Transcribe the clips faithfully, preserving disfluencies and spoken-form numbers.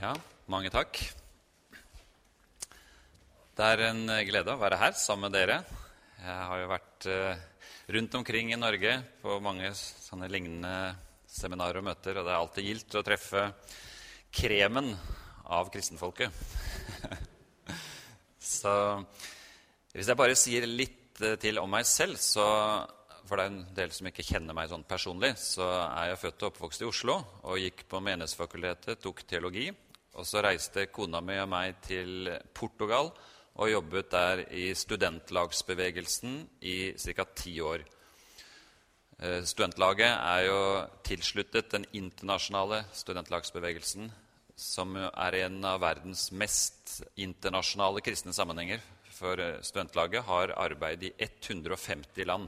Ja, mange takk. Det er en glede å være her sammen med dere. Jeg har jo vært eh, rundt omkring i Norge på mange sånne lignende seminarer og møter, og det er alltid gildt å treffe kremen av kristenfolket. Så hvis jeg bare sier litt eh, til om meg selv, så, for det er en del som ikke kjenner meg sånn personlig, så er jeg født og oppvokst i Oslo, og gikk på Menighetsfakultetet, tok teologi, og så reiste kona mi og meg til Portugal, og jobbet der i studentlagsbevegelsen i ca. ti år. Studentlaget er jo tilsluttet den internasjonale studentlagsbevegelsen, som er en av verdens mest internasjonale kristne sammenhenger, for studentlaget har arbeid i hundre og femti land,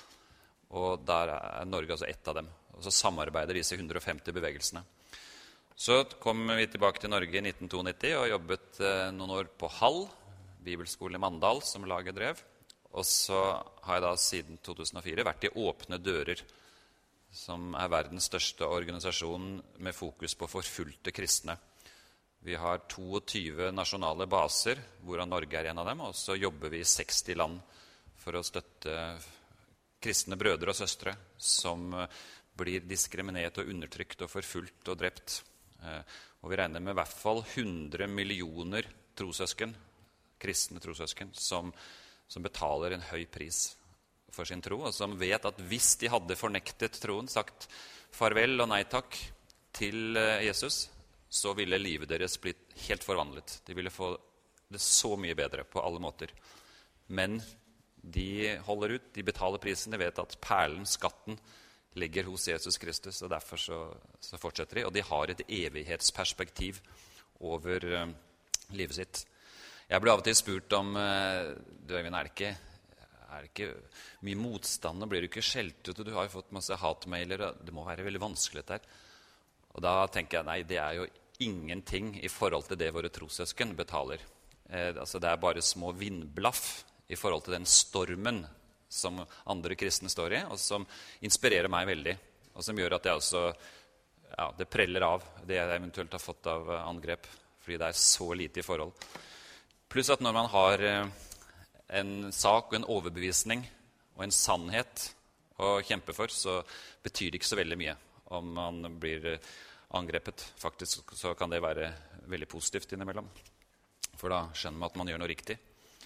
og der er Norge altså ett av dem. Og så samarbeider disse hundre og femti bevegelsene. Så kom vi tilbake til Norge i nitten nittito og jobbet noen år på Hall, Bibelskolen i Mandal, som laget drev. Og så har jeg da siden to tusen og fire vært i Åpne Dører, som er verdens største organisasjon med fokus på forfulgte kristne. Vi har tjueto nasjonale baser, hvorav Norge er en av dem, og så jobber vi i seksti land for å støtte kristne brødre og søstre som blir diskriminert og undertrykt og forfulgt og drept. Og vi regner med i hvert fall hundre millioner trosøsken, kristne trosøsken, som, som betaler en høy pris for sin tro, og som vet at hvis de hadde fornektet troen, sagt farvel og nei takk til Jesus, så ville livet deres blitt helt forvandlet. De ville få det så mye bedre på alle måter. Men de holder ut, de betaler prisen, de vet at perlen, skatten, ligger hos Jesus Kristus, og derfor så, så fortsetter de. Og de har et evighetsperspektiv over uh, livet sitt. Jeg ble av og til spurt om, uh, du Øyvind, er det ikke, er det ikke mye motstand, og blir du ikke skjelt ut, og du har jo fått masse hatmailer, og det må være veldig vanskelig der. Og da tenker jeg, nei, det er jo ingenting i forhold til det våre trossøsken betaler. Eh, altså det er bare små vindblaff i forhold til den stormen som andre kristne står i, og som inspirerer meg veldig, og som gjør at jeg også, ja, det preller av det jeg eventuelt har fått av angrep, fordi det er så lite i forhold. Pluss at når man har en sak og en overbevisning og en sannhet å kjempe for, så betyr det ikke så veldig mye om man blir angrepet. Faktisk så kan det være veldig positivt innimellom, for da skjønner man at man gjør noe riktig.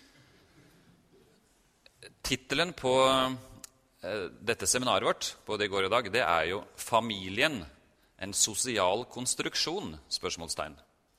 Tittelen på eh, dette seminaret vårt, både i går og i dag, det er jo «Familien, en sosial konstruksjon?» spørsmålstegn.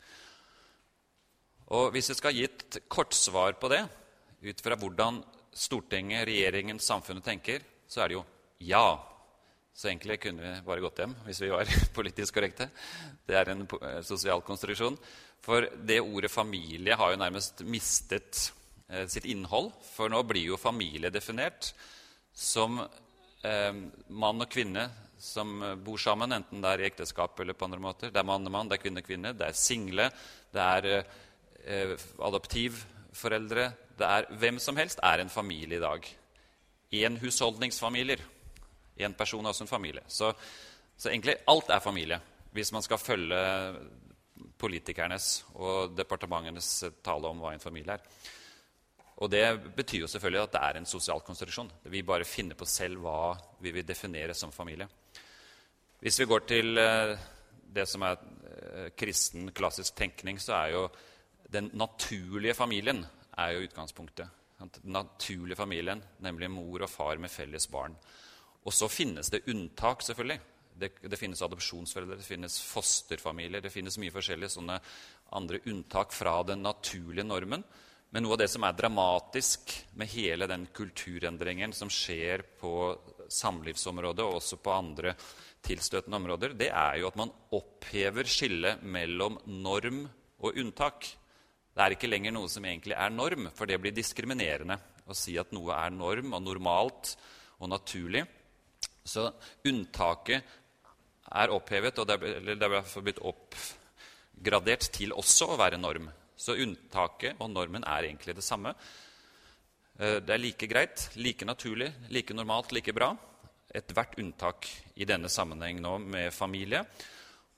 Og hvis jeg skal gi et kort svar på det, ut fra hvordan Stortinget, regjeringen, samfunnet tenker, så er det jo ja. Så egentlig kunne vi bare gått hjem, hvis vi var politisk korrekte. Det er en sosial konstruksjon. For det ordet familie har jo nærmest mistet sitt innhold, for nå blir jo familie definert som eh, mann og kvinne som bor sammen, enten det er i ekteskap eller på andre måter. Det er mann og mann, det er kvinne og kvinne, det er single, det er eh, adoptivforeldre, det er hvem som helst er en familie i dag. En husholdningsfamilier, en person er også en familie. Så, så egentlig alt er familie, hvis man skal følge politikernes og departementenes tale om hva en familie er. Og det betyr jo selvfølgelig at det er en sosial konstruksjon. Vi bare finner på selv hva vi vil definere som familie. Hvis vi går til det som er kristen, klassisk tenkning, så er jo den naturlige familien er jo utgangspunktet. Den naturlige familien, nemlig mor og far med felles barn. Og så finnes det unntak, selvfølgelig. Det, det finnes adopsjonsforeldre, det finnes fosterfamilier, det finnes mye forskjellige sånne andre unntak fra den naturlige normen. Men noe av det som er dramatisk med hele den kulturendringen som skjer på samlivsområdet og også på andre tilstøtende områder, det er jo at man opphever skillet mellom norm og unntak. Det er ikke lenger noe som egentlig er norm, for det blir diskriminerende å si at noe er norm og normalt og naturlig. Så unntaket er opphevet, og det er, det er blitt oppgradert til også å være norm. Så unntaket og normen er egentlig det samme. Det er like greit, like naturlig, like normalt, like bra. Et hvert unntak i denne sammenheng nå med familie.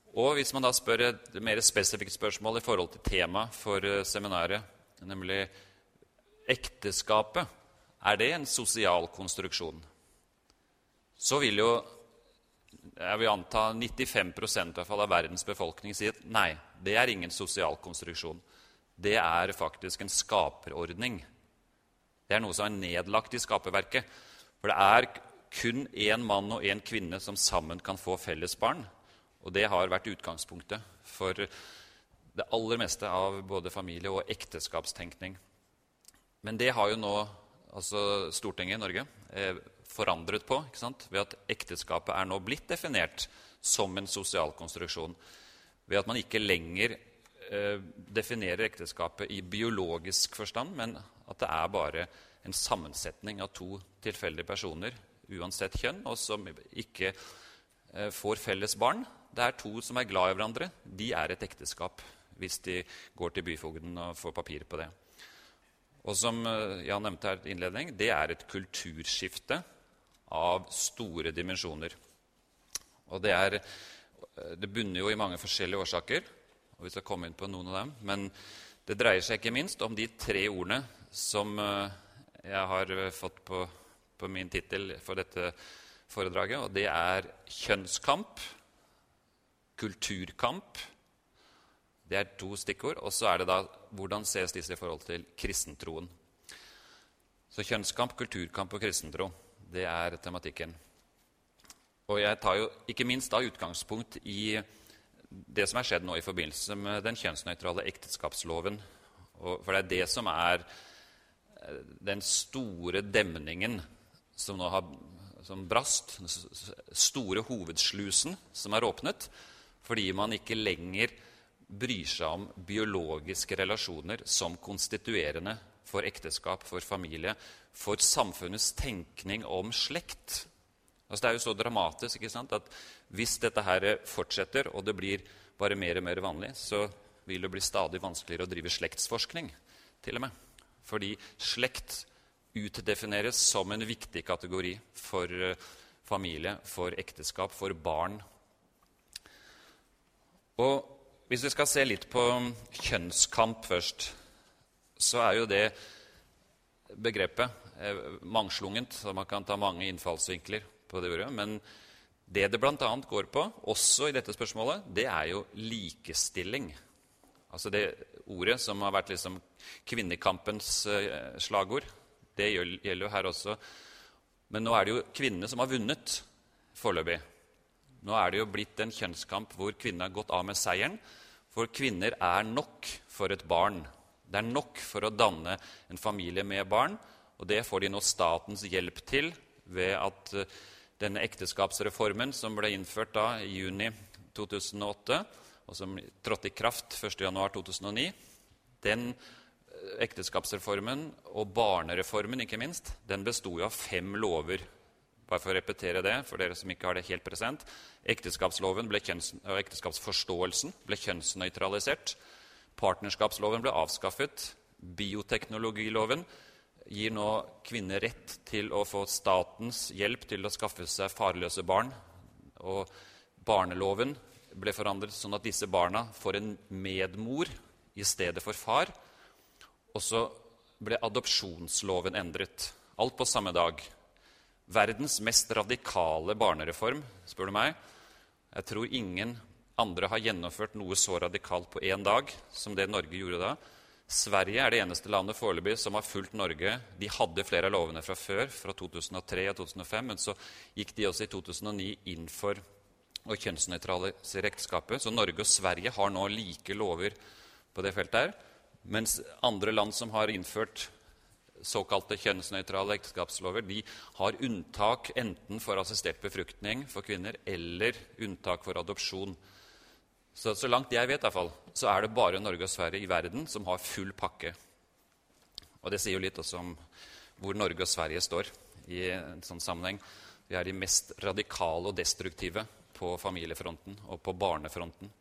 Og hvis man da spør et mer spesifikt spørsmål i forhold til tema for seminaret, nemlig ekteskapet, er det en sosial konstruksjon? Så vil jo, jeg vil anta nittifem prosent av verdens befolkning si at nei, det er ingen sosial konstruksjon. Det er faktisk en skaperordning. Det er noe som er nedlagt i skaperverket. For det er kun en mann og en kvinne som sammen kan få felles barn. Og det har vært utgangspunktet for det aller meste av både familie- og ekteskapstenkning. Men det har jo nå altså Stortinget i Norge eh, forandret på, ikke sant? Ved at ekteskapet er nå blitt definert som en sosial konstruksjon. Ved at man ikke lenger eh, definerer ekteskapet i biologisk forstand, men at det er bare en sammensetning av to tilfeldige personer, uansett kjønn, og som ikke eh, får felles barn. Det er to som er glad i hverandre. De er et ekteskap, hvis de går til byfogden og får papir på det. Og som Jan nevnte her i innledning, det er et kulturskifte av store dimensjoner. Og det, er, det bunner jo i mange forskjellige årsaker, og vi skal komme inn på noen av dem. Men det dreier seg ikke minst om de tre ordene som jeg har fått på, på min titel for dette foredraget, og det er kjønnskamp, kulturkamp. Det er to stikkord, og så er det da hvordan ses disse i forhold til kristentroen. Så kjønnskamp, kulturkamp og kristentro, det er tematikken. Og jeg tar jo ikke minst da utgangspunkt i det som er skjedd nå i forbindelse med den kjønnsnøytrale ekteskapsloven. Og for det er det som er den store demningen som nå har som brast, store hovedslusen som er åpnet, fordi man ikke lenger bryr seg om biologiske relasjoner som konstituerende for ekteskap, for familie, for samfunnets tenkning om slekt. Altså det er jo så dramatisk, ikke sant, at hvis dette her fortsetter, og det blir bare mer og mer vanlig, så vil det bli stadig vanskeligere å drive slektsforskning, til og med. Fordi slekt utdefineres som en viktig kategori for familie, for ekteskap, for barn. Og hvis vi skal se litt på kjønnskamp først, så er jo det begrepet mangslungent, så man kan ta mange innfallsvinkler på det ordet. Men det det blant annet går på, også i dette spørsmålet, det er jo likestilling. Altså det ordet som har vært liksom kvinnekampens slagord, det gjelder jo her også. Men nå er det jo kvinnene som har vunnet foreløpig. Nå er det jo blitt en kjønnskamp hvor kvinnene har gått av med seieren, for kvinner er nok for et barn. Det er nok for å danne en familie med barn, og det får de nå statens hjelp til ved at denne ekteskapsreformen som ble innført da i juni to tusen og åtte, og som trådte i kraft første januar to tusen og ni, den ekteskapsreformen og barnereformen ikke minst, den bestod av fem lover. Bare for å repetere det, for dere som ikke har det helt present. Ekteskapsloven ble kjønns- og ekteskapsforståelsen ble kjønnsnøytralisert. Partnerskapsloven ble avskaffet. Bioteknologiloven gir nå kvinner rett til å få statens hjelp til å skaffe seg farløse barn. Og barneloven ble forandret sånn at disse barna får en medmor i stedet for far. Og så ble adopsjonsloven endret. Alt på samme dag. Verdens mest radikale barnereform, spør du meg. Jeg tror ingen andre har gjennomført noe så radikalt på én dag som det Norge gjorde da. Sverige er det eneste landet foreløpig som har fulgt Norge. De hadde flere av lovene fra før, fra to tusen og tre og to tusen og fem, men så gikk de også i to tusen og ni inn for å kjønnsnøytralisere ekteskapet. Så Norge og Sverige har nå like lover på det feltet her, mens andre land som har innført såkalte kjønnsnøytrale ekteskapslover, de har unntak enten for assistert befruktning for kvinner, eller unntak for adopsjon. Så, så langt jeg vet i hvert fall, så er det bare Norge og Sverige i verden som har full pakke. Og det sier jo litt også om hvor Norge og Sverige står i en sånn sammenheng. Vi er de mest radikale og destruktive på familiefronten og på barnefronten.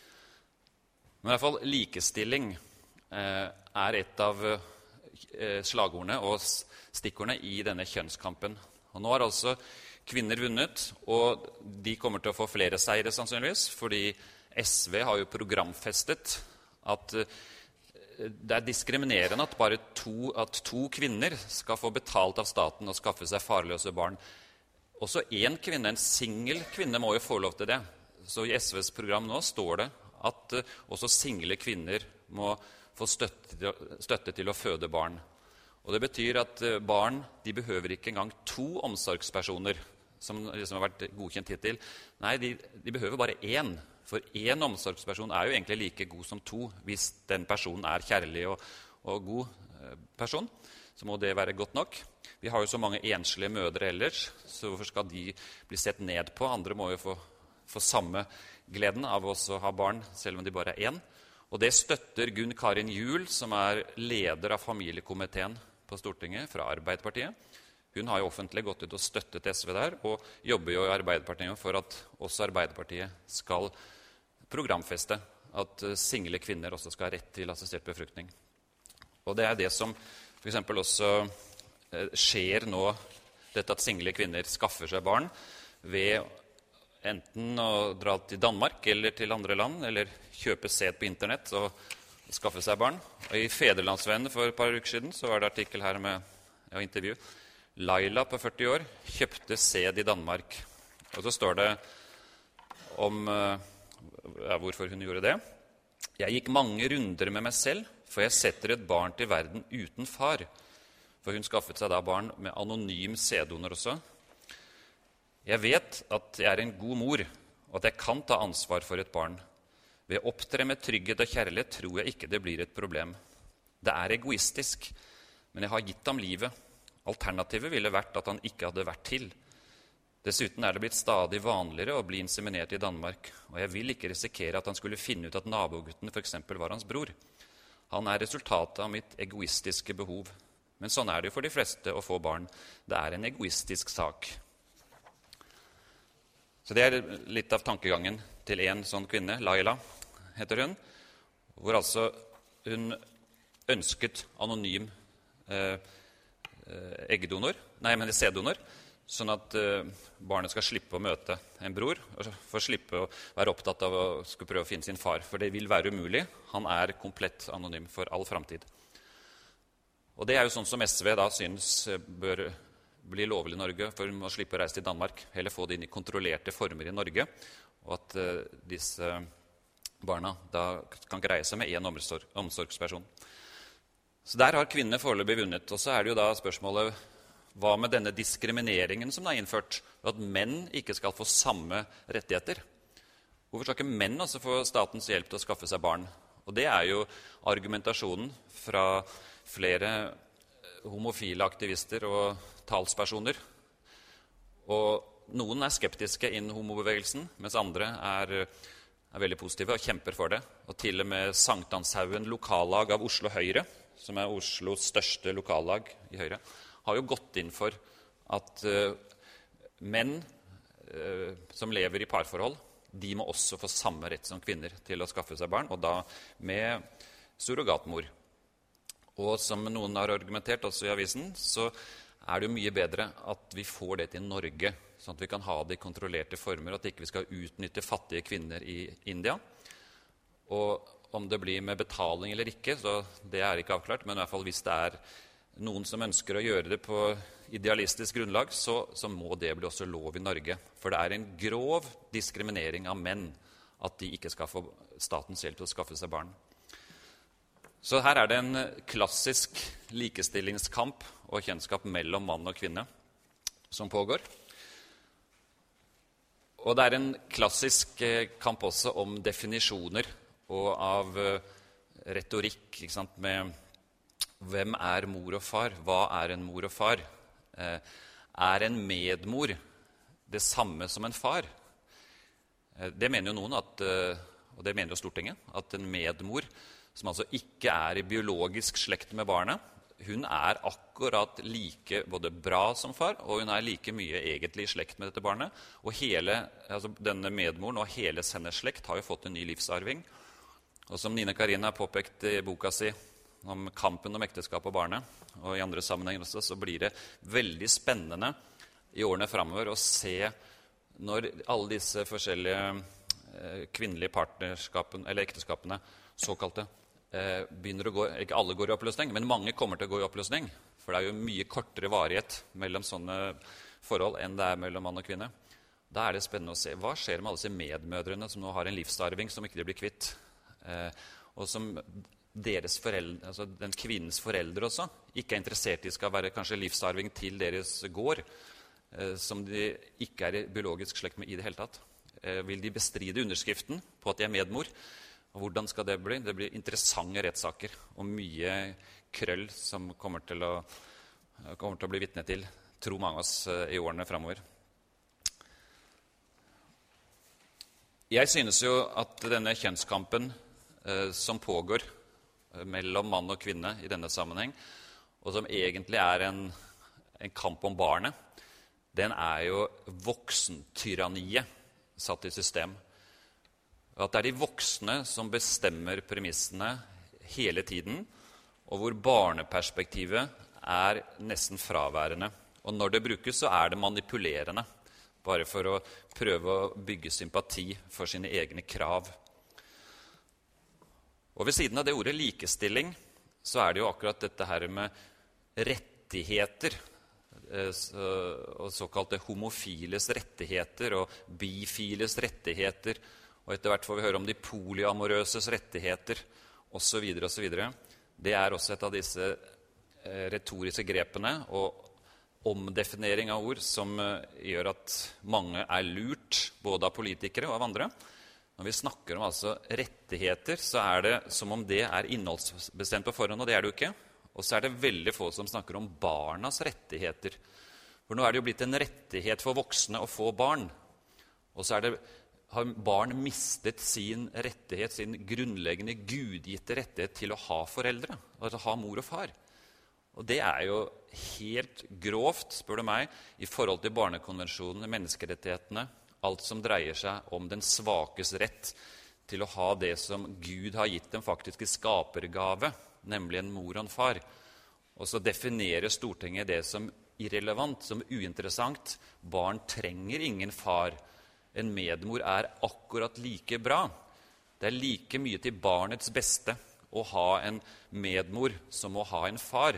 Men i hvert fall likestilling eh, er et av slagordene og stikkordene i denne kjønnskampen. Og nå har altså kvinner vunnet, og de kommer til å få flere seire sannsynligvis, fordi S V har jo programfestet at det er diskriminerende at bare to, at to kvinner skal få betalt av staten og skaffe seg farløse barn. Også en kvinne, en singel kvinne, må jo få lov til det. Så i S Vs program nå står det at uh, også single kvinner må få støtte til, støtte til å føde barn. Og det betyr at uh, barn de behøver ikke engang to omsorgspersoner, som liksom har vært godkjent hittil. Nei, de, de behøver bare én. For én omsorgsperson er jo egentlig like god som to. Hvis den personen er kjærlig og, og god uh, person, så må det være godt nok. Vi har jo så mange enslige mødre ellers, så hvorfor skal de bli sett ned på? Andre må jo få, få samme gleden av å ha barn, selv om de bare er én. Og det støtter Gunn Karin Juel, som er leder av familiekomiteen på Stortinget fra Arbeiderpartiet. Hun har jo offentlig gått ut og støttet S V der, og jobber jo i Arbeiderpartiet for at også Arbeiderpartiet skal programfeste at single kvinner også skal ha rett til assistert befruktning. Og det er det som for eksempel også skjer nå, dette at single kvinner skaffer seg barn ved enten å dra til Danmark eller til andre land, eller kjøpe sæd på internett og skaffe seg barn. Og i Fædrelandsvennen for et par uker siden så var det artikkel her med ja, intervju. Laila på førti år kjøpte sæd i Danmark. Og så står det om ja, hvorfor hun gjorde det. Jeg gikk mange runder med meg selv, for jeg setter et barn til verden uten far. For hun skaffet seg da barn med anonym sæddonor også. Jeg vet at jeg er en god mor, og at jeg kan ta ansvar for et barn. Ved å opptre med trygghet og kjærlighet tror jeg ikke det blir et problem. Det er egoistisk, men jeg har gitt ham livet. Alternativet ville vært at han ikke hadde vært til. Dessuten er det blitt stadig vanligere å bli inseminert i Danmark, og jeg vil ikke risikere at han skulle finne ut at nabogutten for eksempel var hans bror. Han er resultatet av mitt egoistiske behov. Men sånn er det jo for de fleste å få barn. Det er en egoistisk sak. Så det er litt av tankegangen til en sånn kvinne, Laila heter hun, hvor altså hun ønsket anonym eh, eggdonor, nei, men sæddonor, sånn at uh, barnet skal slippe å møte en bror, og få slippe å være opptatt av å skulle prøve å finne sin far, for det vil være umulig. Han er komplett anonym for all fremtid. Og det er jo sånn som S V da synes bør bli lovlig i Norge, for hun må slippe å reise til Danmark, heller få det inn i kontrollerte former i Norge, og at uh, disse barna da kan greie seg med en omsorg, omsorgsperson. Så der har kvinnene foreløpig vunnet. Og så er det jo da spørsmålet, hva med denne diskrimineringen som er innført, at menn ikke skal få samme rettigheter? Hvorfor skal ikke menn også få statens hjelp til å skaffe seg barn? Og det er jo argumentasjonen fra flere homofile aktivister og talspersoner. Og noen er skeptiske innen homobevegelsen, mens andre er, er veldig positive og kjemper for det. Og til og med Sankthanshaugen lokallag av Oslo Høyre, som er Oslos største lokallag i Høyre, har jo gått inn for at uh, menn uh, som lever i parforhold, de må også få samme rett som kvinner til å skaffe seg barn, og da med surrogatmor. Og som noen har argumentert også i avisen, så er det jo mye bedre at vi får det til Norge, sånn at vi kan ha det i kontrollerte former, at ikke vi skal utnytte fattige kvinner i India. Og om det blir med betaling eller ikke, så det er ikke avklart, men i hvert fall hvis det er noen som ønsker å gjøre det på idealistisk grunnlag, så, så må det bli også lov i Norge. For det er en grov diskriminering av menn at de ikke skal få statens hjelp til å skaffe seg barn. Så her er det en klassisk likestillingskamp og kjennskap mellom mann og kvinne som pågår. Og det er en klassisk kamp også om definisjoner og av retorikk, ikke sant, med hvem er mor og far? Hva er en mor og far? Eh, er en medmor det samme som en far? Eh, det mener jo noen, at, og det mener jo Stortinget, at en medmor som altså ikke er i biologisk slekt med barnet, hun er akkurat like både bra som far, og hun er like mye egentlig i slekt med dette barnet. Og hele, altså denne medmoren og hele hennes slekt har jo fått en ny livsarving. Og som Nina Karin har påpekt i boka si om kampen om ekteskap og barnet, og i andre sammenhenger også, så blir det veldig spennende i årene fremover å se når alle disse forskjellige eh, kvinnelige partnerskapen, eller ekteskapene, såkalte, eh, begynner å gå, ikke alle går i oppløsning, men mange kommer til å gå i oppløsning, for det er jo mye kortere varighet mellom sånne forhold enn det er mellom mann og kvinne. Da er det spennende å se, hva skjer med alle disse medmødrene som nå har en livsarving som ikke de blir kvitt, eh, og som deres foreldre, altså den kvinnens foreldre også, ikke er interessert i skal være kanskje livsarving til deres gård, eh, som de ikke er i biologisk slekt med i det hele tatt. Eh, vil de bestride underskriften på at de er medmor? Og hvordan skal det bli? Det blir interessante rettssaker og mye krøll som kommer til å, kommer til å bli vitne til, tror mange av oss, i årene fremover. Jeg synes jo at denne kjønnskampen eh, som pågår eh, mellom mann og kvinne i denne sammenheng, og som egentlig er en, en kamp om barnet, den er jo voksentyranniet satt i system. At det er de voksne som bestemmer premissene hele tiden, og hvor barneperspektivet er nesten fraværende. Og når det brukes, så er det manipulerende, bare for å prøve å bygge sympati for sine egne krav. Og ved siden av det ordet likestilling, så er det jo akkurat dette her med rettigheter, og såkalte homofiles rettigheter, og bifiles rettigheter, og etter hvert får vi høre om de polyamorøses rettigheter, og så videre, og så videre. Det er også et av disse retoriske grepene, og omdefinering av ord som gjør at mange er lurt, både av politikere og av andre. Når vi snakker om altså rettigheter, så er det som om det er innholdsbestemt på forhånd, og det er det jo ikke. Og så er det veldig få som snakker om barnas rettigheter. For nå er det jo blitt en rettighet for voksne å få barn. Og så er det, har barn mistet sin rettighet, sin grunnleggende gudgitte rettighet til å ha foreldre, altså ha mor og far. Og det er jo helt grovt, spør du meg, i forhold til barnekonvensjonen, menneskerettighetene, alt som dreier seg om den svakes rett til å ha det som Gud har gitt dem faktisk i skapergave, nemlig en mor og en far. Og så definerer Stortinget det som irrelevant, som uinteressant. Barn trenger ingen far. En medmor er akkurat like bra. Det er like mye til barnets beste å ha en medmor som å ha en far.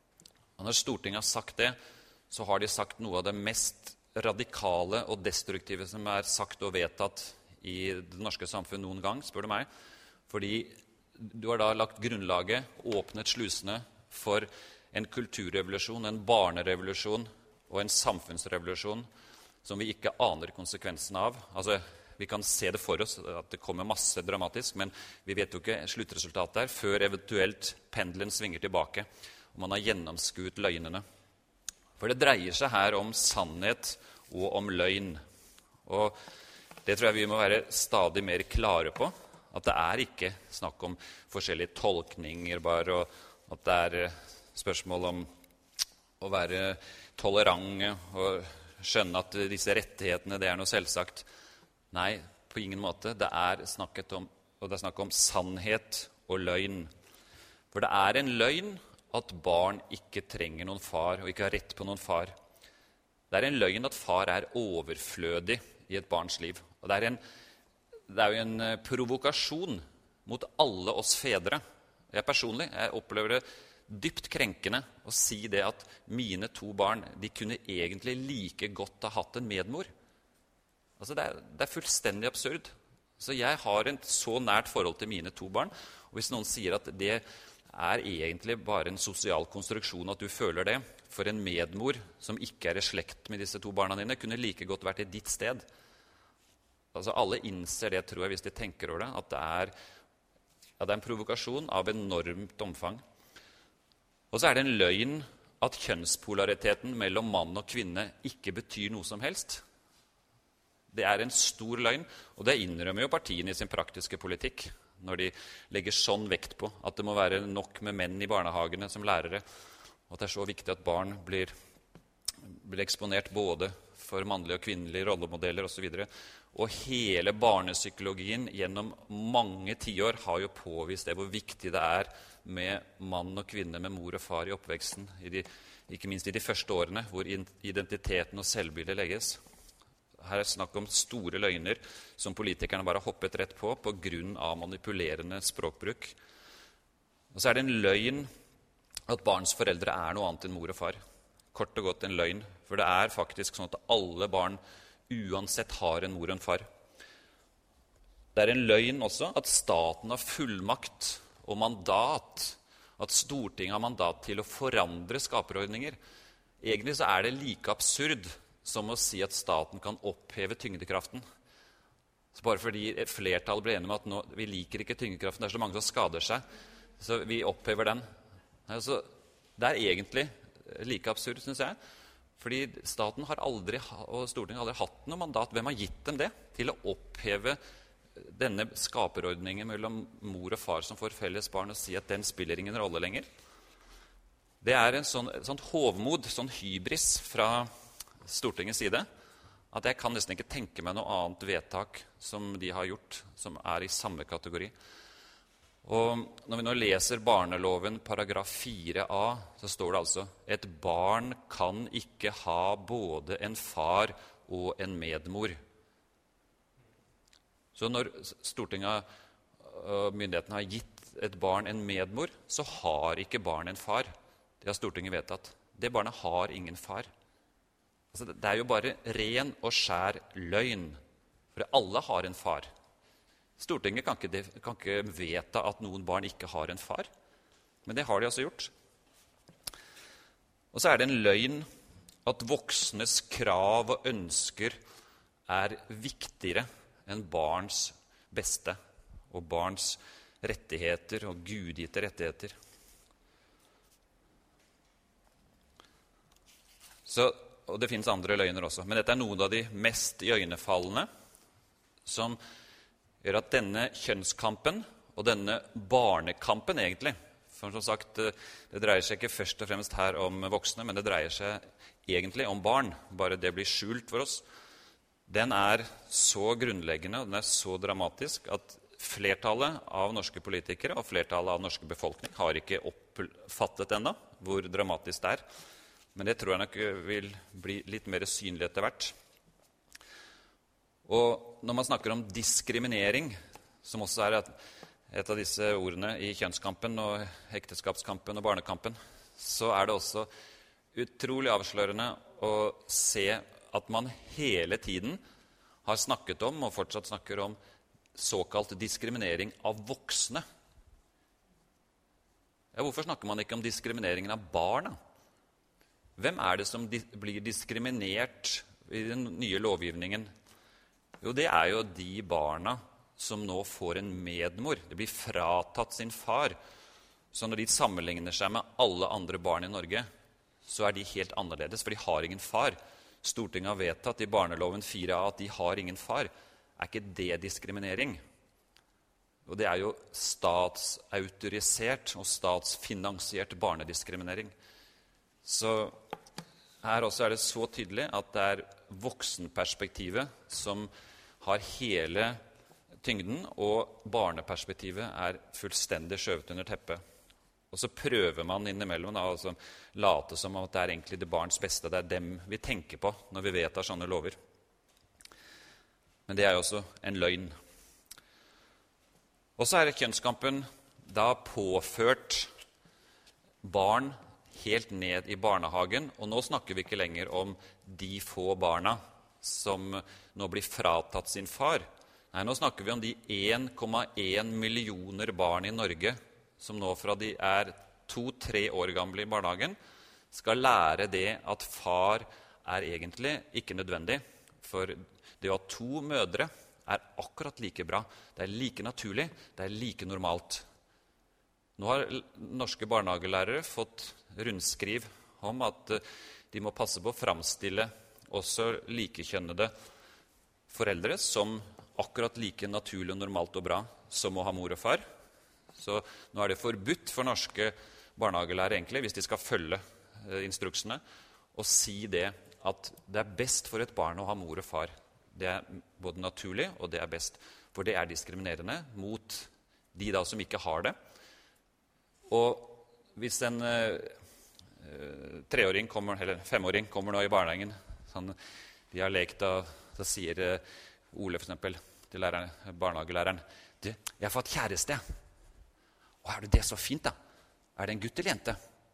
Og når Stortinget har sagt det, så har de sagt noe av det mest radikale og destruktive som er sagt og vedtatt i det norske samfunn noen gang, spør du meg. Fordi du har da lagt grunnlaget, åpnet slusene for en kulturrevolusjon, en barnerevolusjon og en samfunnsrevolusjon som vi ikke aner konsekvensen av. Altså, vi kan se det for oss, at det kommer masse dramatisk, men vi vet jo ikke sluttresultatet der, før eventuelt pendelen svinger tilbake, og man har gjennomskuet løgnene. For det dreier seg her om sannhet og om løgn. Og det tror jeg vi må være stadig mer klare på, at det er ikke snakk om forskjellige tolkninger bare, og at det er spørsmål om å være tolerante og skjønne at disse rettighetene, det er noe selvsagt. Nei, på ingen måte. Det er snakket om, og det er snakk om sannhet og løgn. For det er en løgn at barn ikke trenger noen far, og ikke har rett på noen far. Det er en løgn at far er overflødig i et barns liv. Og det er, en, det er jo en provokasjon mot alle oss fedre. Jeg personlig, jeg opplever det dypt krenkende å si det at mine to barn, de kunne egentlig like godt ha hatt en medmor. Altså det er, det er fullstendig absurd. Så jeg har et så nært forhold til mine to barn, og hvis noen sier at det er egentlig bare en sosial konstruksjon at du føler det, for en medmor som ikke er i slekt med disse to barna dine, kunne like godt vært i ditt sted. Altså alle innser det, tror jeg, hvis de tenker over det, at det er, ja, det er en provokasjon av enormt omfang. Og så er det en løgn at kjønnspolariteten mellom mann og kvinne ikke betyr noe som helst. Det er en stor løgn, og det innrømmer jo partiene i sin praktiske politikk, når de legger sånn vekt på at det må være nok med menn i barnehagene som lærere, og at det er så viktig at barn blir, blir eksponert både for mannlige og kvinnelige rollemodeller og så videre. Og hele barnepsykologien gjennom mange tiår har jo påvist det, hvor viktig det er med mann og kvinne, med mor og far i oppveksten, i de, ikke minst i de første årene, hvor identiteten og selvbildet legges. her er snakk om store løgner som politikerne bare har hoppet rett på på grunn av manipulerende språkbruk. Og så er det en løgn at barns foreldre er noe annet enn mor og far. Kort og godt en løgn, for det er faktisk sånn at alle barn uansett har en mor og en far. Det er en løgn også at staten har fullmakt og mandat, at Stortinget har mandat til å forandre skaperordninger. Egentlig så er det like absurd som å si at staten kan oppheve tyngdekraften. Så bare fordi et flertall blir enige om at nå, vi liker ikke tyngdekraften, det er så mange som skader seg, så vi opphever den. Altså, det er egentlig like absurd, synes jeg. Fordi staten har aldri, og Stortinget har aldri hatt noe mandat. Hvem har gitt dem det? Til å oppheve denne skaperordningen mellom mor og far som får felles barn, og si at den spiller ingen rolle lenger. Det er en sånn, sånn hovmod, sånn hybris fra Stortingets side, at jeg kan nesten ikke tenke meg noe annet vedtak som de har gjort, som er i samme kategori. Og når vi nå leser barneloven paragraf fire a, så står det altså et barn kan ikke ha både en far og en medmor. Så når Stortinget og myndighetene har gitt et barn en medmor, så har ikke barn en far. Det har Stortinget vedtatt. Det barnet har ingen far. Altså, det er jo bare ren og skjær løgn, for alle har en far. Stortinget kan ikke, kan ikke vedta at noen barn ikke har en far, men det har de altså gjort. Og så er det en løgn at voksnes krav og ønsker er viktigere enn barns beste og barns rettigheter og gudgitte rettigheter. Så, og det finnes andre løgner også, men dette er noen av de mest iøynefallende som gjør at denne kjønnskampen og denne barnekampen egentlig, for som sagt, det dreier seg ikke først og fremst her om voksne, men det dreier seg egentlig om barn, bare det blir skjult for oss. Den er så grunnleggende og den er så dramatisk at flertallet av norske politikere og flertallet av norske befolkning har ikke oppfattet ennå hvor dramatisk det er. Men det tror jeg nok vil bli litt mer synlig etter hvert. Og når man snakker om diskriminering, som også er et av disse ordene i kjønnskampen og ekteskapskampen og barnekampen, så er det også utrolig avslørende å se at man hele tiden har snakket om, og fortsatt snakker om, såkalt diskriminering av voksne. Ja, hvorfor snakker man ikke om diskrimineringen av barna? Hvem er det som di- blir diskriminert i den nye lovgivningen? Jo, det er jo de barna som nå får en medmor. De blir fratatt sin far. Så når de sammenligner seg med alle andre barn i Norge, så er de helt annerledes, for de har ingen far. Stortinget har vedtatt i barneloven fire a at de har ingen far. Er ikke det diskriminering? Og det er jo statsautorisert og statsfinansiert barnediskriminering. Så her også er det så tydelig at det er voksenperspektivet som har hele tyngden, og barneperspektivet er fullstendig skjøvet under teppet. Og så prøver man innimellom da, altså, late som at det er egentlig det barns beste, det er dem vi tenker på når vi vedtar sånne lover. Men det er jo også en løgn. Og så er kjønnskampen da påført barn helt ned i barnehagen, og nå snakker vi ikke lenger om de få barna som nå blir fratatt sin far. Nei, nå snakker vi om de en komma en millioner barn i Norge som nå fra de er to-tre år gamle i barnehagen, skal lære det at far er egentlig ikke nødvendig. For det å ha to mødre er akkurat like bra. Det er like naturlig, det er like normalt. Nå har norske barnehagelærere fått rundskriv om at de må passe på å framstille også likekjønnede foreldre som akkurat like naturlig og normalt og bra som å ha mor og far. Så nå er det forbudt for norske barnehagelærere egentlig, hvis de skal følge eh, instruksene, å si det at det er best for et barn å ha mor og far. Det er både naturlig, og det er best. For det er diskriminerende mot de da som ikke har det. Og hvis en eh, treåring kommer, eller femåring kommer nå i barnehagen, sånn, de har lekt og så sier eh, Ole for eksempel til læreren, barnehagelæreren, du, jeg har fått kjæreste. Å, er det det så fint da? Er det en gutt eller jente?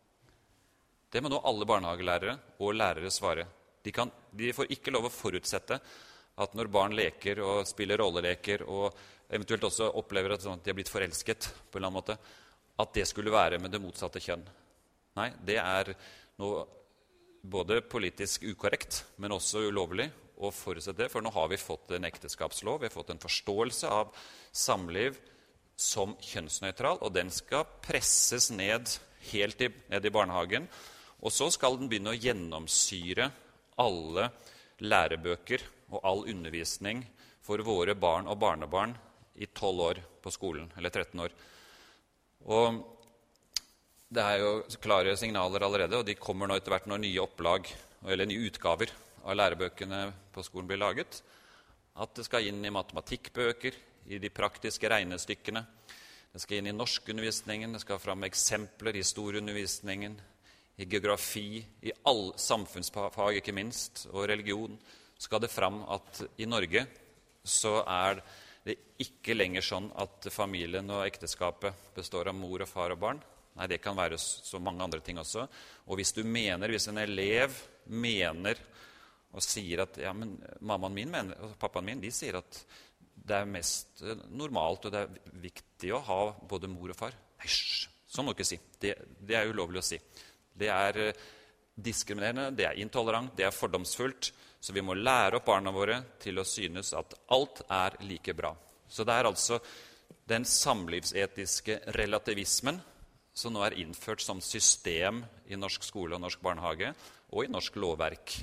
Det må nå alle barnehagelærere og lærere svare. De, kan, de får ikke lov å forutsette at når barn leker og spiller rolleleker, og eventuelt også opplever at de har blitt forelsket på en eller annen måte, at det skulle være med det motsatte kjønn. Nei, det er noe både politisk ukorrekt, men også ulovlig å forutsette det, for nå har vi fått en ekteskapslov, vi har fått en forståelse av samliv som kjønnsnøytral, og den skal presses ned helt i, ned i barnehagen, og så skal den begynne å gjennomsyre alle lærebøker og all undervisning for våre barn og barnebarn i tolv år på skolen, eller tretten år. Og det er jo klare signaler allerede, og de kommer nå etter hvert når nye opplag, eller nye utgaver av lærebøkene på skolen blir laget, at det skal inn i matematikkbøker, i de praktiske regnestykkene, det skal inn i norskundervisningen, det skal fram eksempler i historieundervisningen, i geografi, i all samfunnsfag ikke minst, og religion, skal det fram at i Norge så er det ikke lenger sånn at familien og ekteskapet består av mor og far og barn. Nei, det kan være så mange andre ting også. Og hvis du mener, hvis en elev mener og sier at ja, men mammaen min mener, og pappaen min, de sier at det er mest normalt og det er viktig å ha både mor og far. Hysj, sånn må du ikke si. Det, det er ulovlig å si. Det er diskriminerende, det er intolerant, det er fordomsfullt. Så vi må lære opp barna våre til å synes at alt er like bra. Så det er altså den samlivsetiske relativismen som nå er innført som system i norsk skole og norsk barnehage og i norsk lovverk.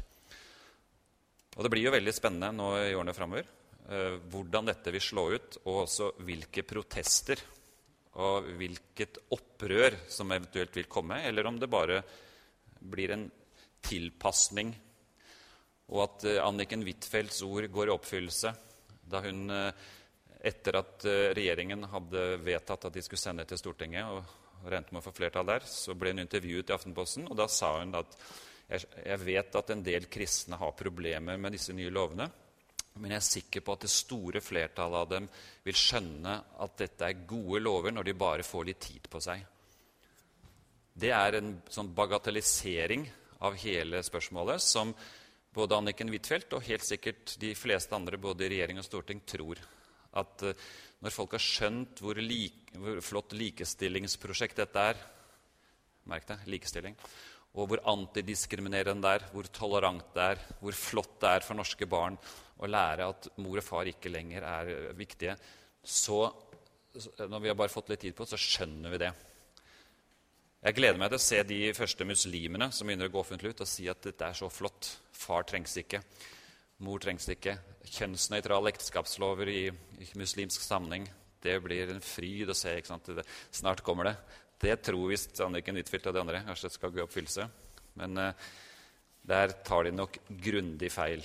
Og det blir jo veldig spennende nå i årene fremover eh, hvordan dette vil slå ut, og også hvilke protester og hvilket opprør som eventuelt vil komme, eller om det bare blir en tilpasning, og at eh, Anniken Huitfeldts ord går i oppfyllelse da hun, eh, etter at eh, regjeringen hadde vedtatt at de skulle sende til Stortinget, og og regnet med å få flertall der, så ble hun intervjuet i Aftenposten, og da sa hun at jeg, jeg vet at en del kristne har problemer med disse nye lovene, men jeg er sikker på at det store flertallet av dem vil skjønne at dette er gode lover når de bare får litt tid på seg. Det er en sånn bagatellisering av hele spørsmålet som både Anniken Huitfeldt og helt sikkert de fleste andre, både i regjering og storting, tror. At uh, når folk har skjønt hvor, like, hvor flott likestillingsprosjekt dette er, merk det, likestilling, og hvor antidiskriminerende det er, hvor tolerant det er, hvor flott det er for norske barn å lære at mor og far ikke lenger er viktige, så når vi har bare fått litt tid på det, så skjønner vi det. Jeg gleder meg til å se de første muslimene som begynner å gå offentlig ut og si at dette er så flott, far trengs ikke. Mor trengs ikke. Kjønnsnøytrale ekteskapslover i, i muslimsk sammenheng, det blir en fryd å se, ikke sant? Det, snart kommer det. Det tror visst Anniken Huitfeldt og de andre, kanskje det skal gå i oppfyllelse. Men eh, der tar de nok grundig feil.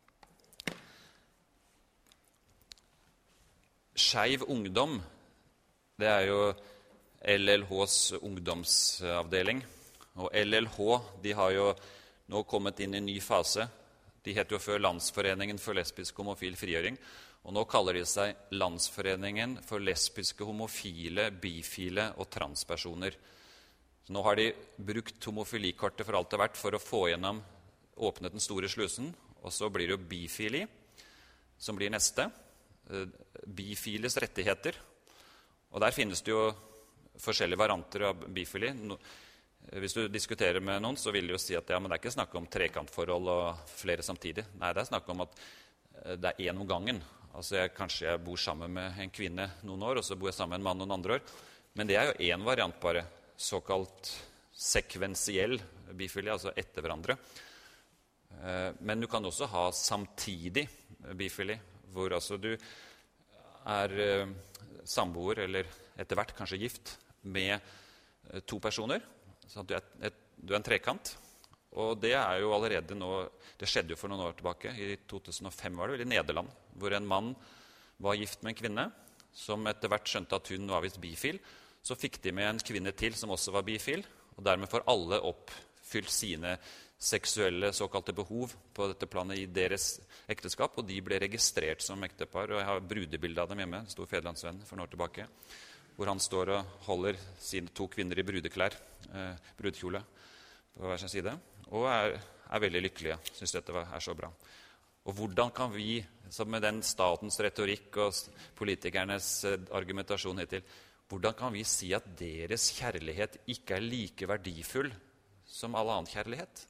Skeiv ungdom, det er jo L L Hs ungdomsavdeling. Og L L H, de har jo nå kommet inn i en ny fase. De heter jo før Landsforeningen for lesbisk homofil frigjøring, og nå kaller de seg Landsforeningen for lesbiske, homofile, bifile og transpersoner. Så nå har de brukt homofilikortet for alt det har vært for å få gjennom, åpne den store slusen, og så blir det jo bifili, som blir neste. Bifiles rettigheter, og der finnes det jo forskjellige varianter av bifili. Hvis du diskuterer med noen, så vil de jo si at ja, men det er ikke snakk om trekantforhold og flere samtidig. Nei, det er snakk om at det er en om gangen. Altså jeg, kanskje jeg bor sammen med en kvinne noen år, og så bor jeg sammen med en mann noen andre år. Men det er jo en variant bare, såkalt sekvensiell bifili, altså etter hverandre. Men du kan også ha samtidig bifili, hvor altså du er samboer, eller etter hvert kanskje gift, med to personer. Så du er, et, du er en trekant, og det er jo allerede nå, det skjedde jo for noen år tilbake, i to tusen og fem var det vel, i Nederland, hvor en mann var gift med en kvinne, som etter hvert skjønte at hun var visst bifil, så fikk de med en kvinne til som også var bifil, og dermed får alle oppfylt sine seksuelle såkalte behov på dette planet i deres ekteskap, og de ble registrert som ektepar. Og jeg har brudebilde av dem hjemme, det sto Fedrelandsvennen for noen år tilbake, hvor han står og holder sine to kvinner i brudeklær, eh, brudekjole, på hver sin side, og er, er veldig lykkelige, synes dette er så bra. Og hvordan kan vi, som med den statens retorikk og politikernes argumentasjon hittil, hvordan kan vi si at deres kjærlighet ikke er like verdifull som all annen kjærlighet?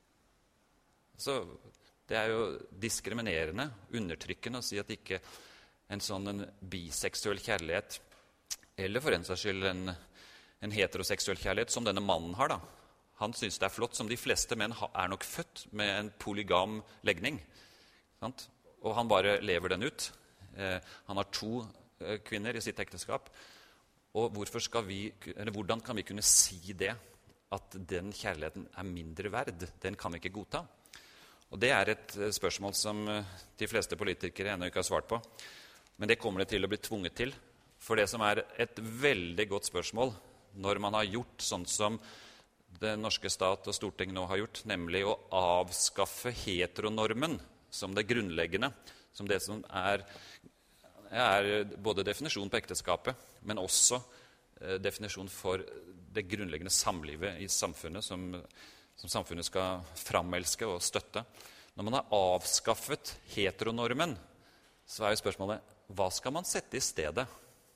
Så det er jo diskriminerende, undertrykkende å si at ikke en sånn en biseksuell kjærlighet, eller for en saks skyld en, en heteroseksuell kjærlighet, som denne mannen har da. Han synes det er flott, som de fleste menn er nok født med en polygam legning. Sant? Og han bare lever den ut. Eh, han har to eh, kvinner i sitt ekteskap. Og hvorfor skal vi, eller hvordan kan vi kunne si det? At den kjærligheten er mindre verd? Den kan vi ikke godta. Og det er et eh, spørsmål som eh, de fleste politikere ennå ikke har svart på. Men det kommer det til å bli tvunget til. For det som er et veldig godt spørsmål, når man har gjort sånn som den norske stat og Stortinget nå har gjort, nemlig å avskaffe heteronormen som det grunnleggende, som det som er, er både definisjon på ekteskapet, men også eh, definisjon for det grunnleggende samlivet i samfunnet, som, som samfunnet skal framelske og støtte. Når man har avskaffet heteronormen, så er jo spørsmålet, hva skal man sette i stedet?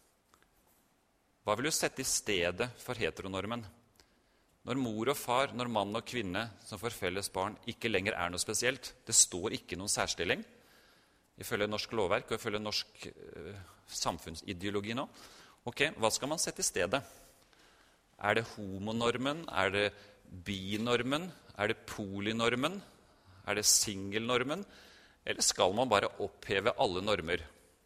Hva vil du sette i stedet for heteronormen? Når mor og far, når mann og kvinne som får felles barn, ikke lenger er noe spesielt, det står ikke noen særstilling, ifølge norsk lovverk og ifølge norsk uh, samfunnsideologi nå. Ok, hva skal man sette i stedet? Er det homonormen? Er det binormen? Er det polynormen? Er det singelnormen? Eller skal man bare oppheve alle normer?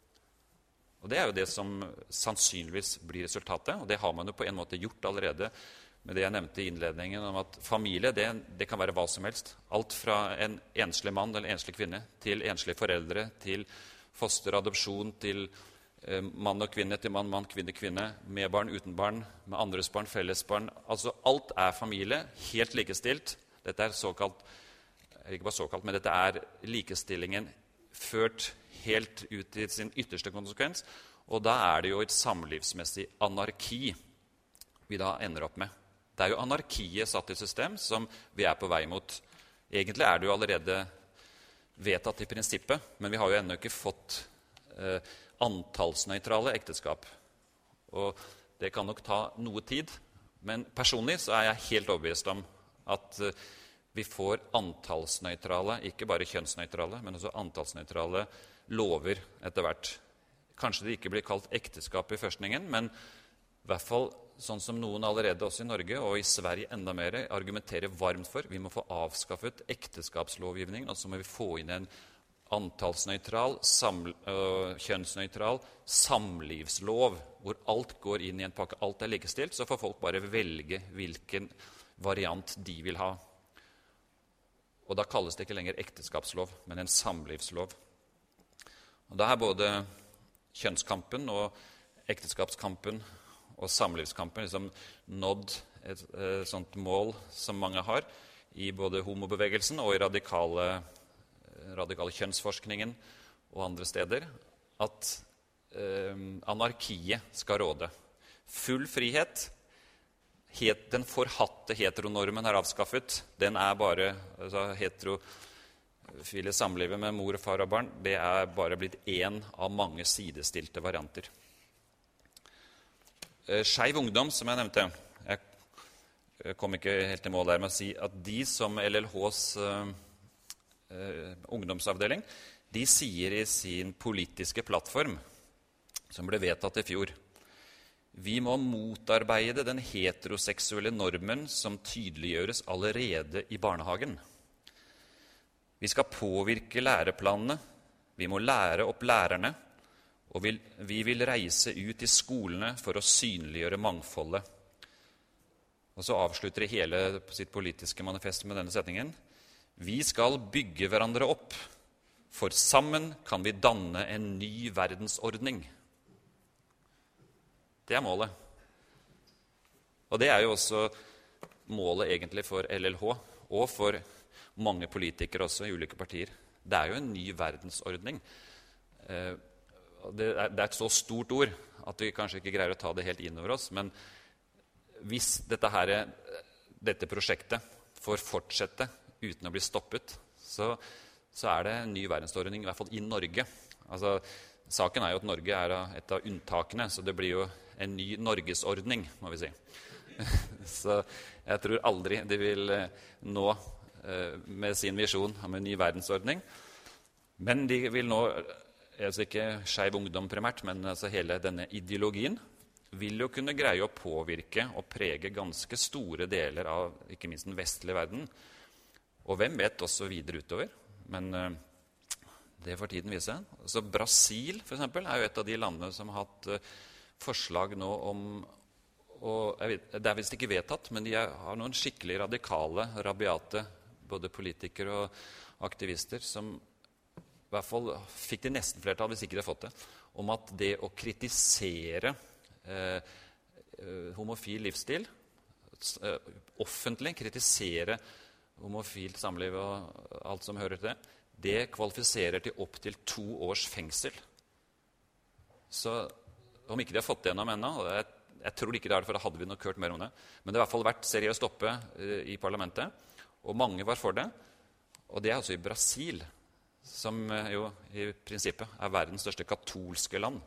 Og det er jo det som sannsynligvis blir resultatet, og det har man jo på en måte gjort allerede med det jeg nevnte i innledningen om at familie, det, det kan være hva som helst. Alt fra en enslig mann eller enslig kvinne til enslige foreldre, til fosteradopsjon, til eh, mann og kvinne, til mann, mann, kvinne, kvinne, med barn, uten barn, med andres barn, felles barn. Altså alt er familie, helt likestilt. Dette er såkalt, ikke bare såkalt, men dette er likestillingen ført helt ut i sin ytterste konsekvens. Og da er det jo et samlivsmessig anarki vi da ender opp med. Det er jo anarkiet satt i system som vi er på vei mot. Egentlig er det jo allerede vedtatt i prinsippet, men vi har jo ennå ikke fått eh, antallsnøytrale ekteskap. Og det kan nok ta noe tid, men personlig så er jeg helt overbevist om at eh, vi får antallsnøytrale, ikke bare kjønnsnøytrale, men også antallsnøytrale lover etter hvert. Kanskje det ikke blir kalt ekteskap i førstningen, men i hvert fall sånn som noen allerede også i Norge og i Sverige enda mer argumenterer varmt for. Vi må få avskaffet ekteskapslovgivningen, og så må vi få inn en antallsnøytral, saml- øh, kjønnsnøytral samlivslov, hvor alt går inn i en pakke, alt er likestilt, så får folk bare velge hvilken variant de vil ha. Og da kalles det ikke lenger ekteskapslov, men en samlivslov. Og da er både kjønnskampen og ekteskapskampen og samlivskampen liksom nådd et, et sånt mål som mange har i både homobevegelsen og i radikale, radikale kjønnsforskningen og andre steder, at eh, anarkiet skal råde. Full frihet, het, den forhatte heteronormen er avskaffet, den er bare altså, heterofile samlivet med mor, far og barn, det er bare blitt en av mange sidestilte varianter. Skeiv ungdom, som jeg nevnte, jeg kom ikke helt i mål der med å si at de som L L Hs uh, uh, ungdomsavdeling, de sier i sin politiske plattform, som ble vedtatt i fjor, vi må motarbeide den heteroseksuelle normen som tydeliggjøres allerede i barnehagen. Vi skal påvirke læreplanene, vi må lære opp lærerne, og vi vil reise ut i skolene for å synliggjøre mangfoldet. Og så avslutter de hele sitt politiske manifest med denne setningen. Vi skal bygge hverandre opp, for sammen kan vi danne en ny verdensordning. Det er målet. Og det er jo også målet egentlig for L L H, og for mange politikere også i ulike partier. Det er jo en ny verdensordning. Eh, det, er, det er et så stort ord at vi kanskje ikke greier å ta det helt inn over oss, men hvis dette, her, dette prosjektet får fortsette uten å bli stoppet, så, så er det en ny verdensordning, i hvert fall i Norge. Altså, saken er jo at Norge er et av unntakene, så det blir jo en ny Norgesordning, må vi si. Så jeg tror aldri de vil nå eh, med sin visjon om en ny verdensordning. Men de vil nå, altså ikke skeiv ungdom primært, men altså hele denne ideologien, vil jo kunne greie å påvirke og prege ganske store deler av ikke minst den vestlige verden. Og hvem vet også videre utover. Men uh, det får tiden vise. Så Brasil for eksempel, er jo et av de landene som har hatt uh, forslag nå om og jeg vet, det er visst ikke vedtatt, men de er, har noen skikkelig radikale, rabiate, både politikere og aktivister, som i hvert fall fikk de nesten flertall, hvis ikke de har fått det, om at det å kritisere Eh, eh, homofil livsstil, eh, offentlig kritisere homofilt samliv og alt som hører til det, det kvalifiserer til opp til to års fengsel. Så om ikke de har fått det gjennom ennå, og jeg, jeg tror ikke det er det, for da hadde vi nok hørt mer om det, men det har i hvert fall vært seriøst oppe eh, i parlamentet, og mange var for det, og det er altså i Brasil, som eh, jo i prinsippet er verdens største katolske land.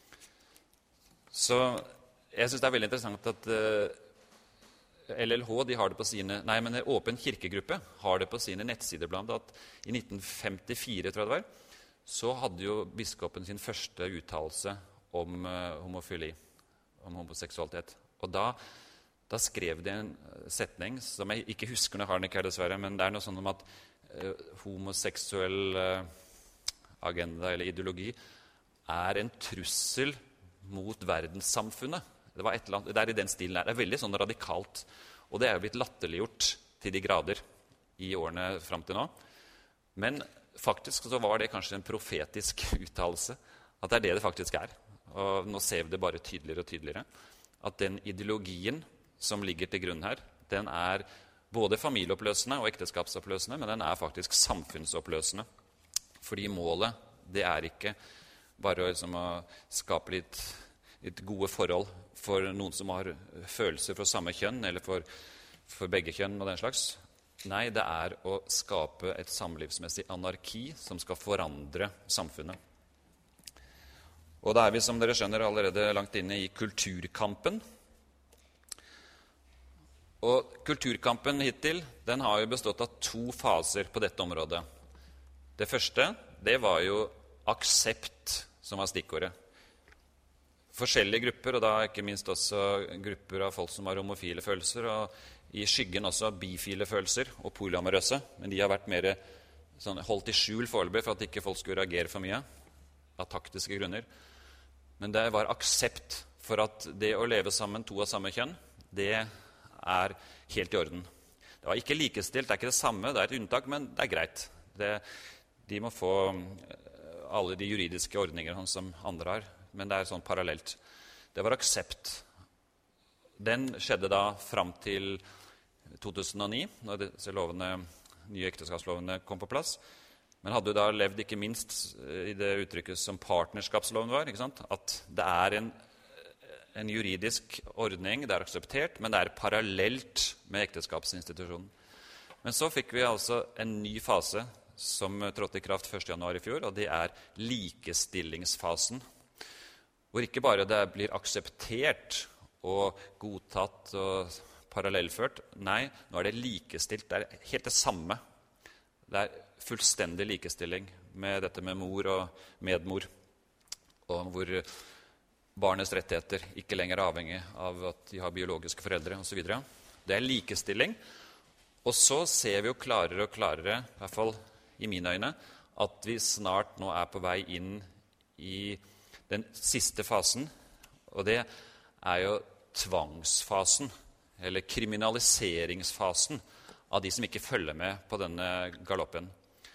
Så jeg synes det er veldig interessant at uh, L L H de har det på sine, nei, men Åpen kirkegruppe har det på sine nettsider blant at i nitten femtifire, tror jeg det var, så hadde jo biskopen sin første uttalelse om uh, homofili, om homoseksualitet. Og da, da skrev de en setning som jeg ikke husker, når jeg har den ikke her dessverre, men det er noe sånn om at uh, homoseksuell uh, agenda eller ideologi er en trussel mot verdenssamfunnet. Det, var et eller annet, det er i den stilen her. Det er veldig sånn radikalt. Og det er jo blitt latterliggjort til de grader i årene frem til nå. Men faktisk så var det kanskje en profetisk uttalelse. At det er det det faktisk er. Og nå ser vi det bare tydeligere og tydeligere. At den ideologien som ligger til grunn her, den er både familieoppløsende og ekteskapsoppløsende, men den er faktisk samfunnsoppløsende. Fordi målet, det er ikke bare liksom å skape litt, litt gode forhold for noen som har følelser for samme kjønn, eller for, for begge kjønn og den slags. Nei, det er å skape et samlivsmessig anarki som skal forandre samfunnet. Og da er vi, som dere skjønner, allerede langt inne i kulturkampen. Og kulturkampen hittil, den har jo bestått av to faser på dette området. Det første, det var jo aksept, som var stikkordet. Forskjellige grupper, og da ikke minst også grupper av folk som har homofile følelser, og i skyggen også bifile følelser og polyamorøse, men de har vært mer sånn, holdt i skjul foreløpig for at ikke folk skulle reagere for mye, av taktiske grunner. Men det var aksept for at det å leve sammen to av samme kjønn, det er helt i orden. Det var ikke likestilt, det er ikke det samme, det er et unntak, men det er greit. Det, de må få alle de juridiske ordninger som andre har, men det er sånn parallelt. Det var aksept. Den skjedde da fram til to tusen og ni, når disse lovene, nye ekteskapslovene kom på plass. Men hadde jo da levd ikke minst i det uttrykket som partnerskapsloven var, ikke sant? At det er en, en juridisk ordning, det er akseptert, men det er parallelt med ekteskapsinstitusjonen. Men så fikk vi altså en ny fase som trådte i kraft første januar i fjor, og det er likestillingsfasen. Hvor ikke bare det blir akseptert og godtatt og parallellført. Nei, nå er det likestilt. Det er helt det samme. Det er fullstendig likestilling med dette med mor og medmor, og hvor barnets rettigheter ikke lenger er avhengig av at de har biologiske foreldre og så videre. Det er likestilling. Og så ser vi jo klarere og klarere, i hvert fall i mine øyne, at vi snart nå er på vei inn i den siste fasen, og det er jo tvangsfasen, eller kriminaliseringsfasen, av de som ikke følger med på denne galoppen.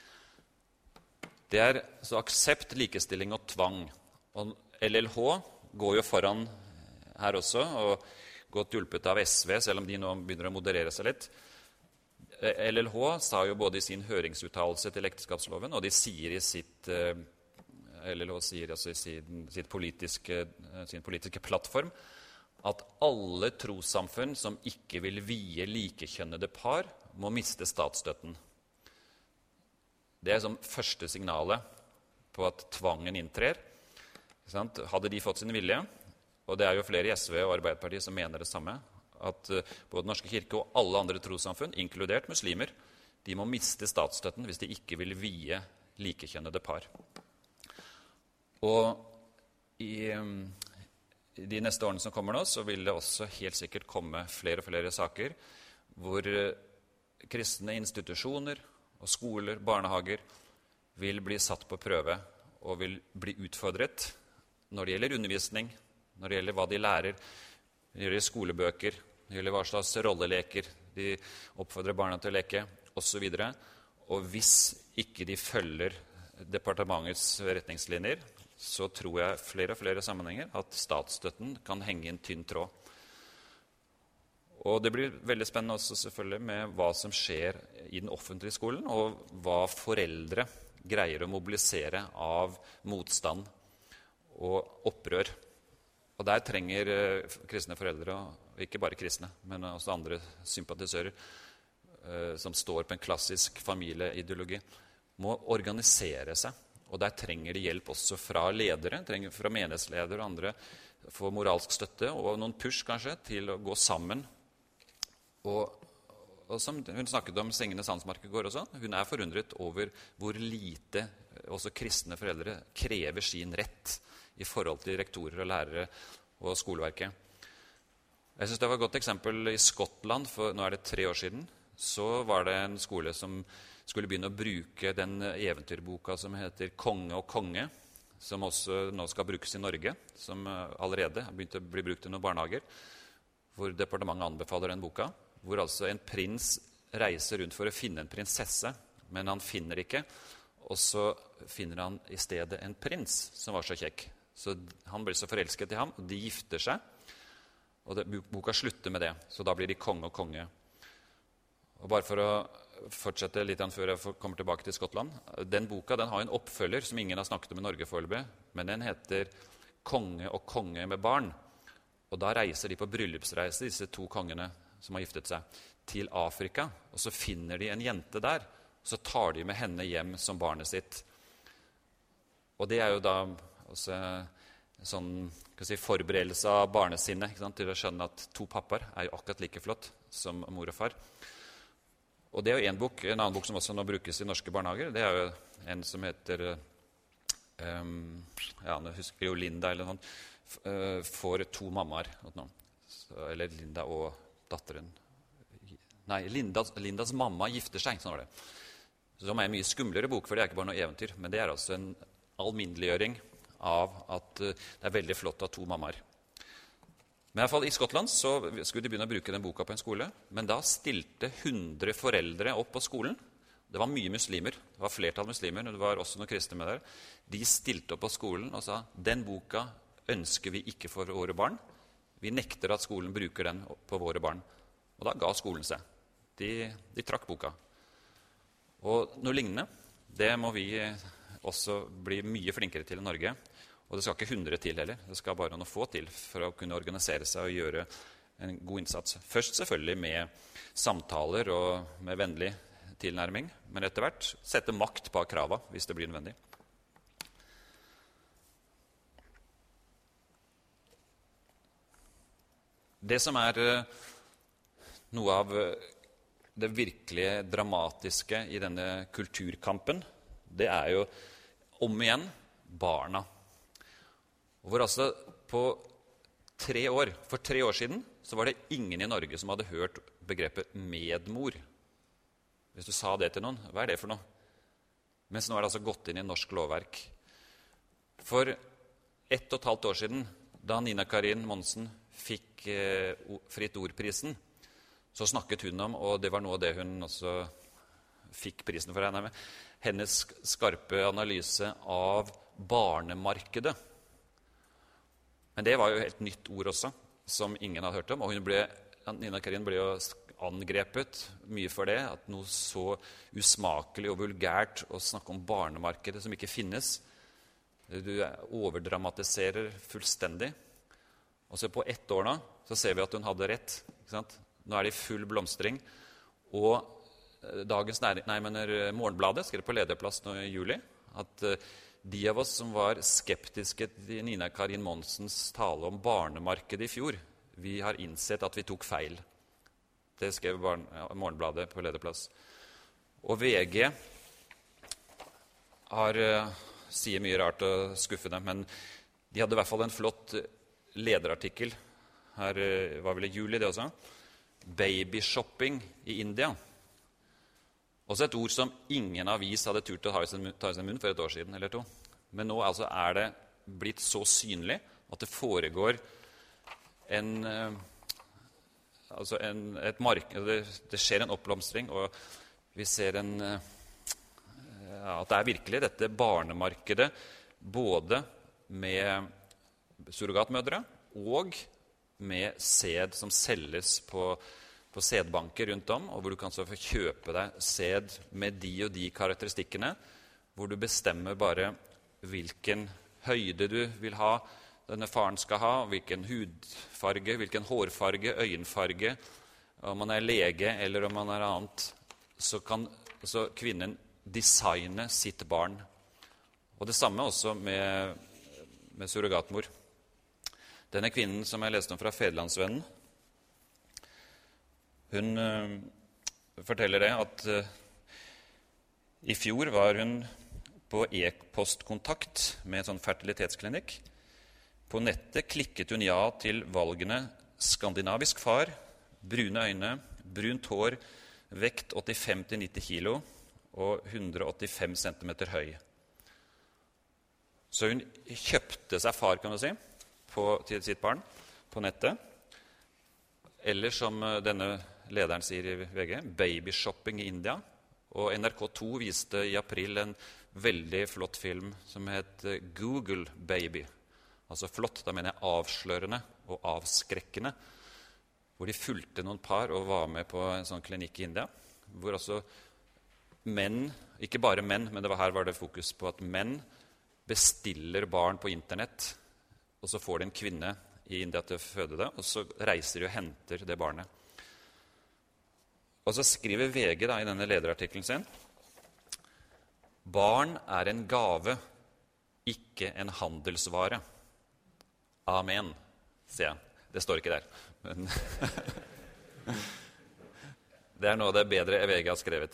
Det er så aksept, likestilling og tvang. Og L L H går jo foran her også, og godt hjulpet av S V, selv om de nå begynner å moderere seg litt. L L H sa jo både i sin høringsuttalelse til ekteskapsloven, og de sier i sitt L L H sier altså i sin, sitt politiske, sin politiske plattform at alle trossamfunn som ikke vil vie likekjønnede par, må miste statsstøtten. Det er som første signalet på at tvangen inntrer. Ikke sant? Hadde de fått sin vilje, og det er jo flere i S V og Arbeiderpartiet som mener det samme, at både Norske kirke og alle andre trossamfunn, inkludert muslimer, de må miste statsstøtten hvis de ikke vil vie likekjønnede par. Og i, i de neste årene som kommer nå, så vil det også helt sikkert komme flere og flere saker hvor kristne institusjoner og skoler, barnehager, vil bli satt på prøve og vil bli utfordret når det gjelder undervisning, når det gjelder hva de lærer, når det gjelder skolebøker, når det gjelder hva slags rolleleker de oppfordrer barna til å leke, og så videre. Og hvis ikke de følger departementets retningslinjer, så tror jeg flere og flere sammenhenger at statsstøtten kan henge i en tynn tråd. Og det blir veldig spennende også selvfølgelig med hva som skjer i den offentlige skolen, og hva foreldre greier å mobilisere av motstand og opprør. Og der trenger eh, kristne foreldre, og ikke bare kristne, men også andre sympatisører, eh, som står på en klassisk familieideologi, må organisere seg. Og der trenger de hjelp også fra ledere, trenger fra menighetsledere og andre, få moralsk støtte, og noen push kanskje, til å gå sammen. Og, og som hun snakket om Signe Sandsmark i går også, hun er forundret over hvor lite også kristne foreldre krever sin rett i forhold til rektorer og lærere og skoleverket. Jeg synes det var et godt eksempel i Skottland, for nå er det tre år siden, så var det en skole som skulle begynne å bruke den eventyrboka som heter Konge og konge, som også nå skal brukes i Norge, som allerede har begynt å bli brukt i noen barnehager, hvor departementet anbefaler den boka, hvor altså en prins reiser rundt for å finne en prinsesse, men han finner ikke, og så finner han i stedet en prins som var så kjekk. Så han blir så forelsket i ham, og de gifter seg, og det, boka slutter med det, så da blir de konge og konge. Og bare for å fortsette litt før jeg kommer tilbake til Skottland, den boka den har en oppfølger som ingen har snakket om i Norge foreløpig, men den heter Konge og konge med barn. Og da reiser de på bryllupsreise, disse to kongene som har giftet seg, til Afrika, og så finner de en jente der, og så tar de med henne hjem som barnet sitt. Og det er jo da også en sånn si, forberedelse av barnesinnet, ikke sant, til å skjønne at to papper er jo akkurat like flott som mor og far. Og det er jo en bok, en annen bok som også nå brukes i norske barnehager, det er jo en som heter, um, ja, jeg husker jo Linda eller noe, for to mammaer, eller Linda og datteren. Nei, Lindas, Lindas mamma gifter seg, sånn var det. Som er en mye skumlere bok, for det er ikke bare noe eventyr, men det er altså en alminneliggjøring av at det er veldig flott av to mammaer. Men i hvert fall i Skottland så skulle de begynne å bruke den boka på en skole, men da stilte hundre foreldre opp på skolen. Det var mye muslimer, det var flertall muslimer, og det var også noen kristne med der. De stilte opp på skolen og sa, den boka ønsker vi ikke for våre barn. Vi nekter at skolen bruker den på våre barn. Og da ga skolen seg. De, de trakk boka. Og noe lignende, det må vi også bli mye flinkere til i Norge. Og det skal ikke hundre til heller, det skal bare noe få til for å kunne organisere seg og gjøre en god innsats. Først selvfølgelig med samtaler og med vennlig tilnærming, men etter hvert sette makt bak krava hvis det blir nødvendig. Det som er noe av det virkelig dramatiske i denne kulturkampen, det er jo om igjen barna. Hvor altså på tre år, for tre år siden, så var det ingen i Norge som hadde hørt begrepet medmor. Hvis du sa det til noen, hva er det for noe? Mens nå er det altså gått inn i norsk lovverk. For ett og et halvt år siden, da Nina Karin Monsen fikk eh, Fritt Ord-prisen, så snakket hun om, og det var noe av det hun også fikk prisen for henne med, hennes skarpe analyse av barnemarkedet. Men det var jo et helt nytt ord også, som ingen hadde hørt om, og hun ble, Nina Karin ble jo angrepet mye for det, at noe så usmakelig og vulgært å snakke om barnemarkedet som ikke finnes. Du overdramatiserer fullstendig. Og så på ett år nå, så ser vi at hun hadde rett. Ikke sant? Nå er det i full blomstring. Og dagens næring, nei, mener, Morgenbladet skrev på lederplass nå i juli at uh, de av oss som var skeptiske til Nina Karin Monsens tale om barnemarkedet i fjor, vi har innsett at vi tok feil. Det skrev barn, ja, Morgenbladet på lederplass. Og V G har, uh, sier mye rart og skuffende, men de hadde i hvert fall en flott lederartikkel. Her uh, var vel i juli det også. Babyshopping i India. Også et ord som ingen avis hadde turt å ta i sin munn for et år siden eller to. Men nå altså er det blitt så synlig at det foregår en, altså en, et marked, det, det skjer en oppblomstring, og vi ser en, ja, at det er virkelig dette barnemarkedet, både med surrogatmødre og med sæd som selges på på sædbanker rundt om, og hvor du kan så få kjøpe deg sæd med de og de karakteristikkene, hvor du bestemmer bare hvilken høyde du vil ha, denne faren skal ha, hvilken hudfarge, hvilken hårfarge, øyenfarge, om man er lege eller om man er annet, så kan så kvinnen designe sitt barn. Og det samme også med, med surrogatmor. Denne kvinnen som jeg leste om fra Fedrelandsvennen, hun uh, forteller det at uh, i fjor var hun på e-postkontakt med en sånn fertilitetsklinikk. På nettet klikket hun ja til valgene skandinavisk far, brune øyne, brunt hår, vekt åttifem til nitti kilo og hundre og åttifem centimeter høy. Så hun kjøpte seg far, kan du si, på, til sitt barn på nettet. Eller som denne lederen sier i V G, babyshopping i India. Og N R K to viste i april en veldig flott film som het Google Baby. Altså flott, da mener jeg avslørende og avskrekkende. Hvor de fulgte noen par og var med på en sånn klinikk i India. Hvor også menn, ikke bare menn, men det var her var det fokus på at menn bestiller barn på internett, og så får de en kvinne i India til å føde det, og så reiser de og henter det barnet. Og så skriver V G da i denne lederartikkelen sin: barn er en gave, ikke en handelsvare. Amen, sier jeg. Det står ikke der. Men det er noe av det bedre V G har skrevet.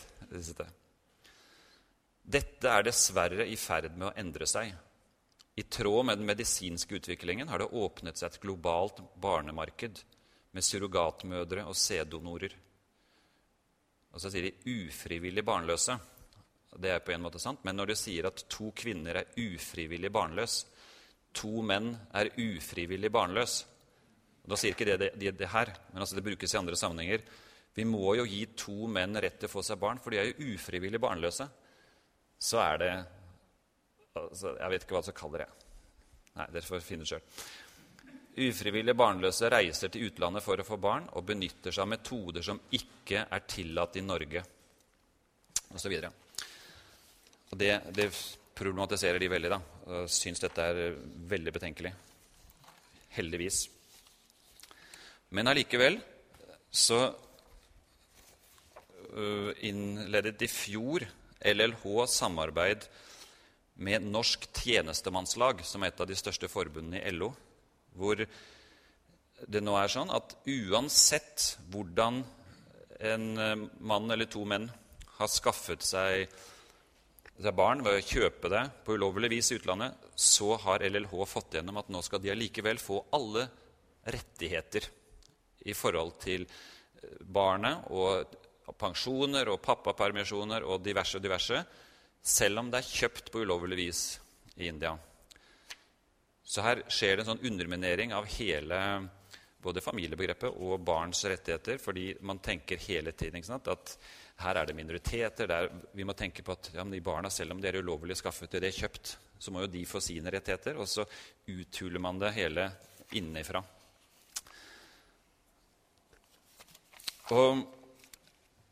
Dette er dessverre i ferd med å endre seg. I tråd med den medisinske utviklingen har det åpnet seg et globalt barnemarked med surrogatmødre og sæddonorer. Og så sier de ufrivillig barnløse. Det er på en måte sant, men når de sier at to kvinner er ufrivillig barnløs, to menn er ufrivillig barnløs, og da sier ikke det det, det, det her, men altså det brukes i andre sammenhenger. Vi må jo gi to menn rett til å få seg barn, for de er jo ufrivillig barnløse. Så er det, altså, jeg vet ikke hva jeg kaller det. Nei, dere får finne det selv. Ufrivillig barnløse reiser til utlandet for å få barn og benytter seg av metoder som ikke er tillatt i Norge, og så videre. Og det, det problematiserer de veldig da, og synes dette er veldig betenkelig. Heldigvis. Men allikevel så uh, innledet i fjor L L H samarbeid med Norsk Tjenestemannslag, som er et av de største forbundene i L O, hvor det nå er sånn at uansett hvordan en mann eller to menn har skaffet seg, seg barn ved å kjøpe det på ulovlig vis i utlandet, så har L L H fått gjennom at nå skal de allikevel få alle rettigheter i forhold til barnet og pensjoner og pappapermisjoner og diverse og diverse, selv om det er kjøpt på ulovlig vis i India. Så her skjer det en sånn underminering av hele både familiebegrepet og barns rettigheter, fordi man tenker hele tiden ikke sant, at her er det minoriteter, der vi må tenke på at ja, men de barna, selv om de er ulovlig skaffet og det er kjøpt, så må jo de få sine rettigheter, og så uthuler man det hele innenfra. Og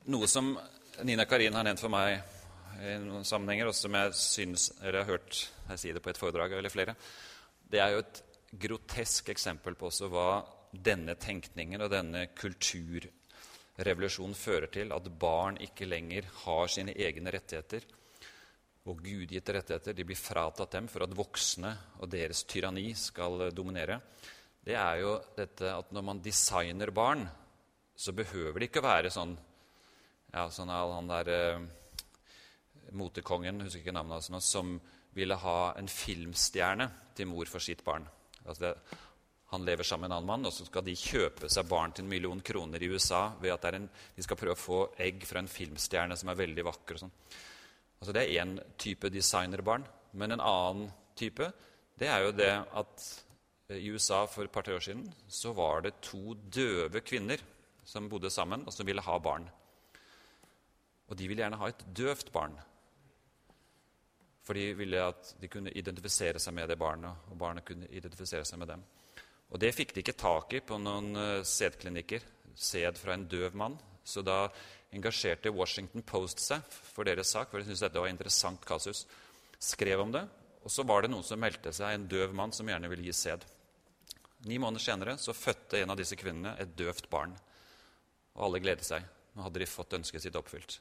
noe som Nina Karin har nevnt for meg i noen sammenhenger, og som jeg synes, eller jeg har hørt jeg sier det på et foredrag eller flere, det er jo et grotesk eksempel på også hva denne tenkningen og denne kulturrevolusjonen fører til, at barn ikke lenger har sine egne rettigheter og gudgitte rettigheter. De blir fratatt dem for at voksne og deres tyranni skal dominere. Det er jo dette at når man designer barn, så behøver det ikke være sånn, ja, sånn han der eh, motekongen, husker ikke navnet altså, som ville ha en filmstjerne til mor for sitt barn. Altså det, han lever sammen med en annen mann, og så skal de kjøpe seg barn til en million kroner i U S A ved at det er en, de skal prøve å få egg fra en filmstjerne som er veldig vakker. Og sånn. Altså det er en type designerbarn, men en annen type, det er jo det at i U S A for et par tre år siden så var det to døve kvinner som bodde sammen og som ville ha barn. Og de ville gjerne ha et døvt barn. For de ville at de kunne identifisere seg med det barnet, og barnet kunne identifisere seg med dem. Og det fikk de ikke tak i på noen sædklinikker, sæd fra en døv mann. Så da engasjerte Washington Post seg for deres sak, for de syntes dette var en interessant kasus. Skrev om det, og så var det noen som meldte seg, en døv mann som gjerne ville gi sæd. Ni måneder senere så fødte en av disse kvinnene et døvt barn. Og alle gledet seg. Nå hadde de fått ønsket sitt oppfylt.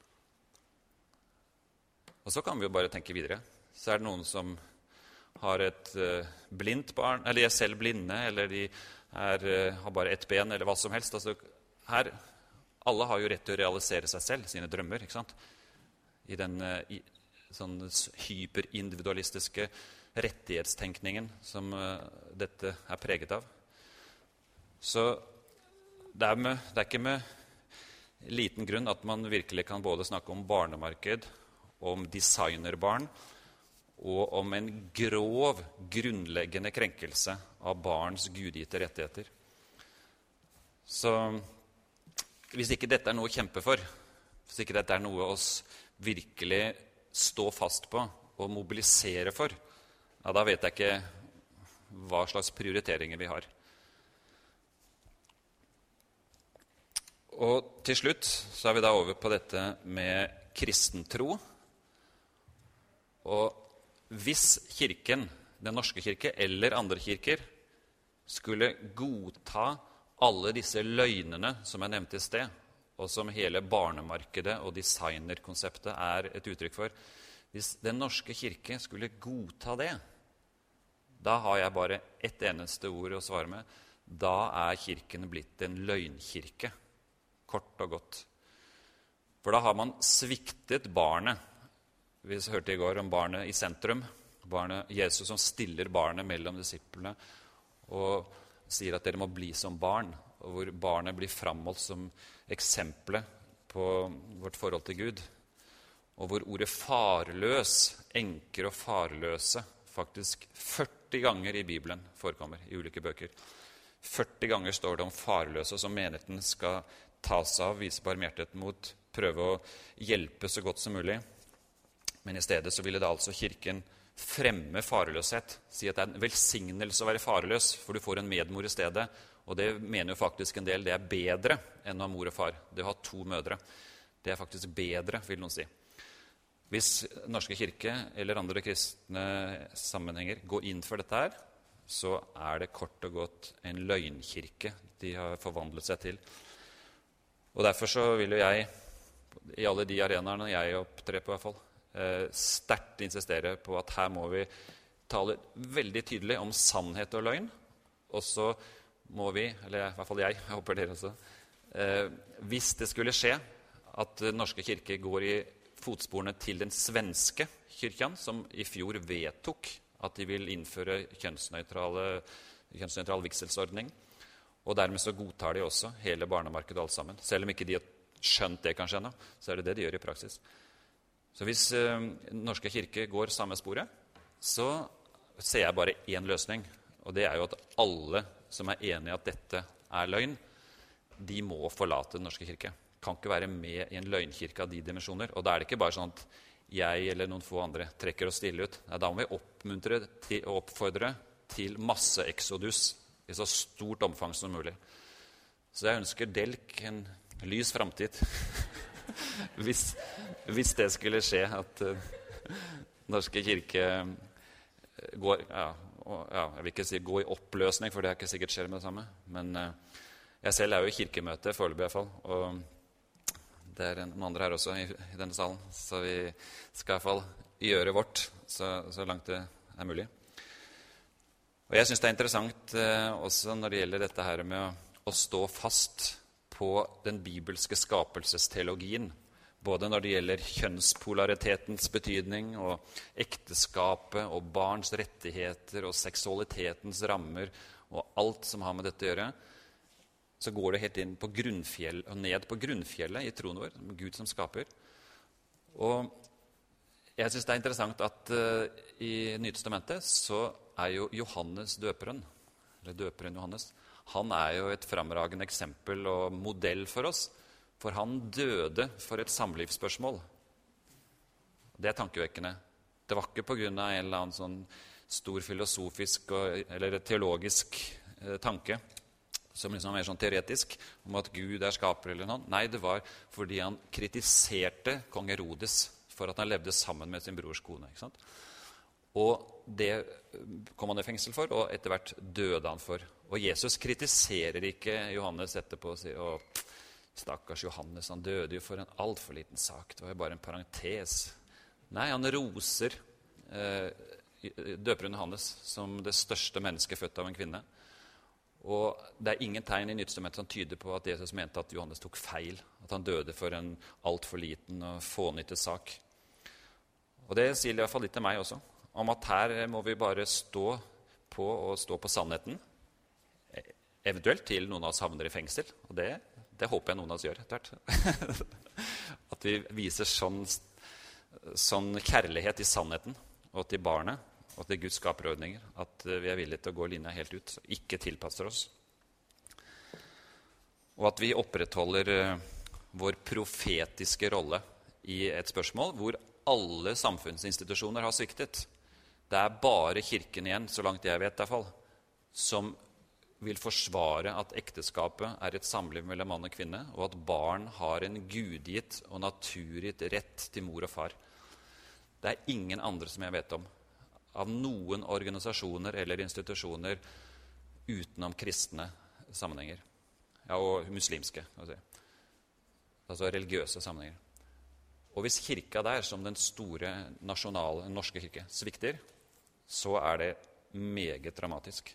Og så kan vi jo bare tenke videre. Så er det noen som har et uh, blindt barn, eller de er selv blinde, eller de er, uh, har bare ett ben, eller hva som helst. Altså, her, alle har jo rett til å realisere seg selv, sine drømmer, ikke sant? I den uh, i, sånn hyperindividualistiske rettighetstenkningen som uh, dette er preget av. Så det er, med, det er ikke med liten grunn at man virkelig kan både snakke om barnemarked, om designerbarn, og om en grov, grunnleggende krenkelse av barns gudgitte rettigheter. Så hvis ikke dette er noe å kjempe for, hvis ikke dette er noe å virkelig stå fast på og mobilisere for, ja, da vet jeg ikke hva slags prioriteringer vi har. Og til slutt så er vi da over på dette med kristentro. Og hvis kirken, den norske kirke eller andre kirker, skulle godta alle disse løgnene som jeg nevnte i sted, og som hele barnemarkedet og designerkonseptet er et uttrykk for, hvis den norske kirke skulle godta det, da har jeg bare ett eneste ord å svare med. Da er kirken blitt en løgnkirke, kort og godt. For da har man sviktet barnet. Vi hørte i går om barnet i sentrum, barnet, Jesus som stiller barnet mellom disiplene og sier at dere må bli som barn, og hvor barnet blir framholdt som eksempelet på vårt forhold til Gud, og hvor ordet farløs, enker og farløse, faktisk førti ganger i Bibelen forekommer i ulike bøker. førti ganger står det om farløse som menigheten skal ta seg av, vise barmhjertighet mot, prøve å hjelpe så godt som mulig. Men i stedet så ville da altså kirken fremme farløshet, si at det er en velsignelse å være farløs, for du får en medmor i stedet, og det mener jo faktisk en del, det er bedre enn å ha mor og far. Det å ha to mødre, det er faktisk bedre, vil noen si. Hvis norske kirke eller andre kristne sammenhenger går inn for dette her, så er det kort og godt en løgnkirke de har forvandlet seg til. Og derfor så vil jo jeg, i alle de arenaene jeg opptrer på i hvert fall, sterkt insistere på at her må vi tale veldig tydelig om sannhet og løgn, og så må vi, eller i hvert fall jeg, jeg håper dere også, eh, hvis det skulle skje at Den norske kirke går i fotsporene til den svenske kirken, som i fjor vedtok at de vil innføre kjønnsnøytrale, kjønnsnøytral vigselsordning, og dermed så godtar de også hele barnemarkedet og alt sammen. Selv om ikke de har skjønt det kanskje ennå, så er det det de gjør i praksis. Så hvis eh, Den norske kirke går samme sporet, så ser jeg bare én løsning, og det er jo at alle som er enige i at dette er løgn, de må forlate Den norske kirke. Kan ikke være med i en løgnkirke av de dimensjoner. Og da er det ikke bare sånn at jeg eller noen få andre trekker oss stille ut. Nei, da må vi oppmuntre til, og oppfordre til masseexodus i så stort omfang som mulig. Så jeg ønsker Delk en lys fremtid. hvis, hvis det skulle skje at uh, Norske kirke går, ja, og, ja, jeg vil ikke si gå i oppløsning, for det er ikke sikkert skjer med det samme. Men uh, jeg selv er jo i kirkemøte, foreløpig i hvert fall, og det er noen andre her også i, i denne salen, så vi skal i hvert fall gjøre vårt så, så langt det er mulig. Og jeg synes det er interessant uh, også når det gjelder dette her med å, å stå fast på den bibelske skapelsesteologien, både når det gjelder kjønnspolaritetens betydning og ekteskapet og barns rettigheter og seksualitetens rammer og alt som har med dette å gjøre, så går det helt inn på grunnfjell, og ned på grunnfjellet i troen vår, Gud som skaper. Og jeg synes det er interessant at uh, i Nytestamentet så er jo Johannes døperen, eller døperen Johannes, han er jo et fremragende eksempel og modell for oss, for han døde for et samlivsspørsmål. Det er tankevekkende. Det var ikke på grunn av en eller annen sånn stor filosofisk og, eller teologisk eh, tanke, som liksom er mer sånn teoretisk, om at Gud er skaper eller noe. Nei, det var fordi han kritiserte kong Herodes for at han levde sammen med sin brors kone. Ikke sant? Og det kom han i fengsel for, og etter hvert døde han for. Og Jesus kritiserer ikke Johannes etterpå og sier, å, stakkars Johannes, han døde jo for en alt for liten sak. Det var jo bare en parentes. Nei, han roser eh, døperen Johannes som det største mennesket født av en kvinne. Og det er ingen tegn i Nytestamentet som tyder på at Jesus mente at Johannes tok feil, at han døde for en alt for liten og fånyttet sak. Og det sier i hvert fall litt til meg også, om at her må vi bare stå på og stå på sannheten, eventuelt til noen av oss havner i fengsel, og det, det håper jeg noen av oss gjør etter hvert. At vi viser sånn, sånn kjærlighet i sannheten, og til barnet, og til Guds skaperordninger, at vi er villige til å gå linja helt ut, og ikke tilpasser oss. Og at vi opprettholder vår profetiske rolle i et spørsmål hvor alle samfunnsinstitusjoner har sviktet. Det er bare kirken igjen, så langt jeg vet i hvert fall, som vil forsvare at ekteskapet er et samliv mellom mann og kvinne, og at barn har en gudgitt og naturgitt rett til mor og far. Det er ingen andre som jeg vet om, av noen organisasjoner eller institusjoner utenom kristne sammenhenger. Ja, og muslimske, altså, altså religiøse sammenhenger. Og hvis kirka der, som den store nasjonale norske kirke, svikter, så er det meget dramatisk.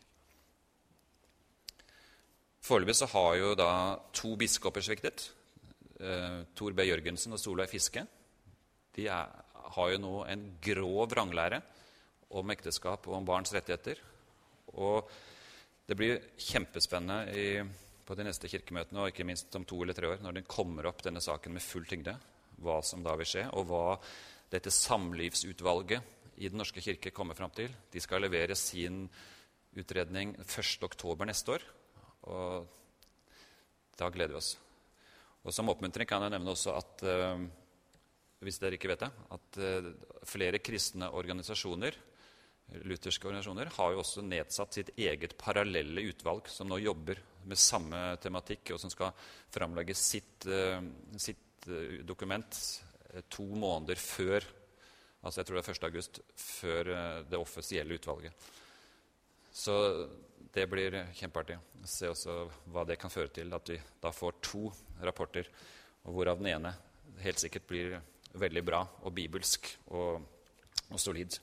Foreløpig så har jo da to biskoper sviktet, eh, Tor B. Jørgensen og Solveig Fiske. De er, har jo nå en grov vranglære om ekteskap og om barns rettigheter. Og det blir kjempespennende i, på de neste kirkemøtene, og ikke minst om to eller tre år, når den kommer opp denne saken med full tyngde, hva som da vil skje, og hva dette samlivsutvalget i Den norske kirke kommer frem til. De skal levere sin utredning første oktober neste år, og da gleder vi oss. Og som oppmuntring kan jeg nevne også at, uh, hvis dere ikke vet det, at uh, flere kristne organisasjoner, lutherske organisasjoner, har jo også nedsatt sitt eget parallelle utvalg, som nå jobber med samme tematikk, og som skal fremlegge sitt, uh, sitt uh, dokument uh, to måneder før, altså jeg tror det er første august, før uh, det offisielle utvalget. Så det blir kjempeartig. Se også hva det kan føre til, at vi da får to rapporter, og hvorav den ene helt sikkert blir veldig bra og bibelsk og, og solid.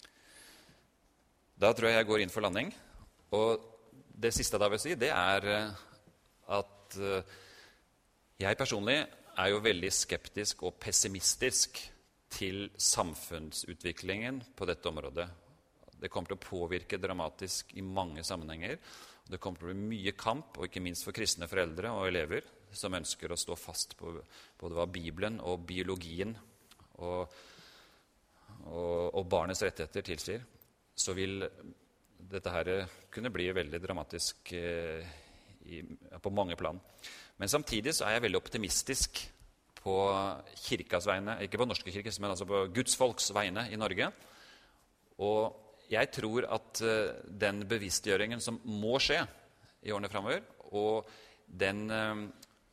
Da tror jeg jeg går inn for landing. Og det siste da vil jeg si, det er at jeg personlig er jo veldig skeptisk og pessimistisk til samfunnsutviklingen på dette området. Det kommer til å påvirke dramatisk i mange sammenhenger. Det kommer til å bli mye kamp, og ikke minst for kristne foreldre og elever, som ønsker å stå fast på både hva Bibelen og biologien og, og, og barnets rettigheter tilsier. Så vil dette her kunne bli veldig dramatisk eh, i, på mange plan. Men samtidig så er jeg veldig optimistisk på kirkas vegne, ikke på norske kirkes, men altså på Guds folks vegne i Norge. Og jeg tror at uh, den bevisstgjøringen som må skje i årene fremover, og den uh,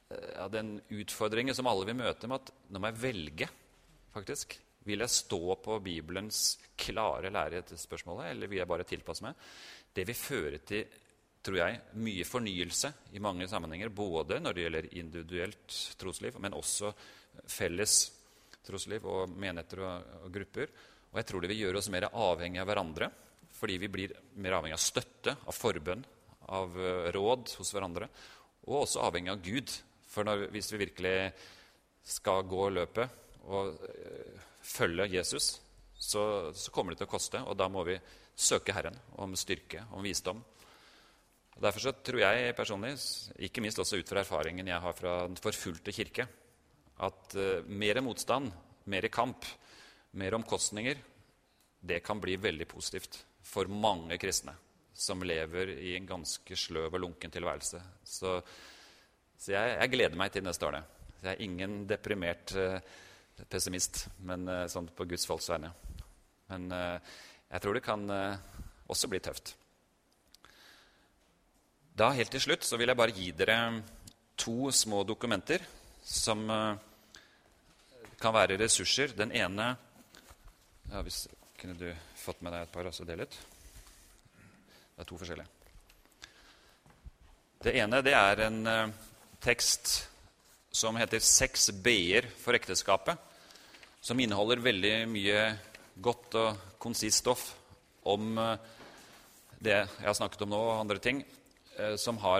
ja, den utfordringen som alle vil møte med at nå må jeg velge, faktisk. Vil jeg stå på Bibelens klare lære i dette spørsmålet, eller vil jeg bare tilpasse meg? Det vil føre til, tror jeg, mye fornyelse i mange sammenhenger, både når det gjelder individuelt trosliv, men også felles trosliv og menigheter og, og grupper. Og jeg tror det vil gjøre oss mer avhengig av hverandre, fordi vi blir mer avhengig av støtte, av forbønn, av råd hos hverandre, og også avhengig av Gud. For når, hvis vi virkelig skal gå løpet og øh, følge Jesus, så, så kommer det til å koste, og da må vi søke Herren om styrke, om visdom. Og derfor så tror jeg personlig, ikke minst også ut fra erfaringen jeg har fra den forfulgte kirke, at uh, mer motstand, mer kamp, mer omkostninger, det kan bli veldig positivt for mange kristne som lever i en ganske sløv og lunken tilværelse. Så, så jeg, jeg gleder meg til neste år. Jeg er ingen deprimert uh, pessimist, men uh, sånn på Guds folks vegne. Men uh, jeg tror det kan uh, også bli tøft. Da helt til slutt så vil jeg bare gi dere to små dokumenter som uh, kan være ressurser. Den ene, ja, hvis kunne du fått med deg et par, altså del ut. Det er to forskjellige. Det ene, det er en uh, tekst som heter Seks B-er for ekteskapet, som inneholder veldig mye godt og konsist stoff om uh, det jeg har snakket om nå, og andre ting, uh, som har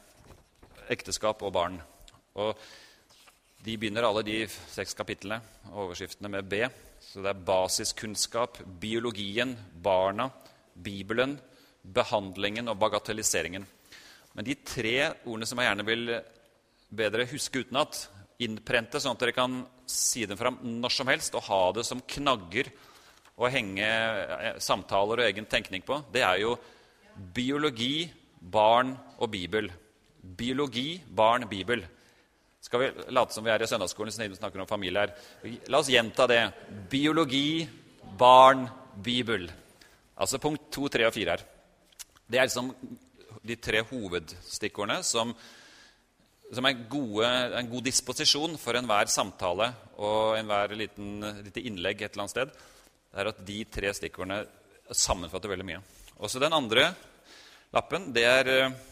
med ekteskap og barn. Og de begynner alle de seks kapitlene, overskriftene med B. Så det er basiskunnskap, biologien, barna, Bibelen, behandlingen og bagatelliseringen. Men de tre ordene som jeg gjerne vil be dere huske utenat, innprente, sånn at dere kan si dem fram når som helst, og ha det som knagger og henge samtaler og egen tenkning på, det er jo biologi, barn og Bibel. Biologi, barn, Bibel. Skal vi late som vi er i søndagsskolen siden vi snakker om familie her? La oss gjenta det. Biologi, barn, Bibel. Altså punkt to, tre og fire her. Det er liksom de tre hovedstikkordene som, som er gode, en god disposisjon for enhver samtale og enhver liten, lite innlegg et eller annet sted. Det er at de tre stikkordene sammenfatter veldig mye. Også den andre lappen, det er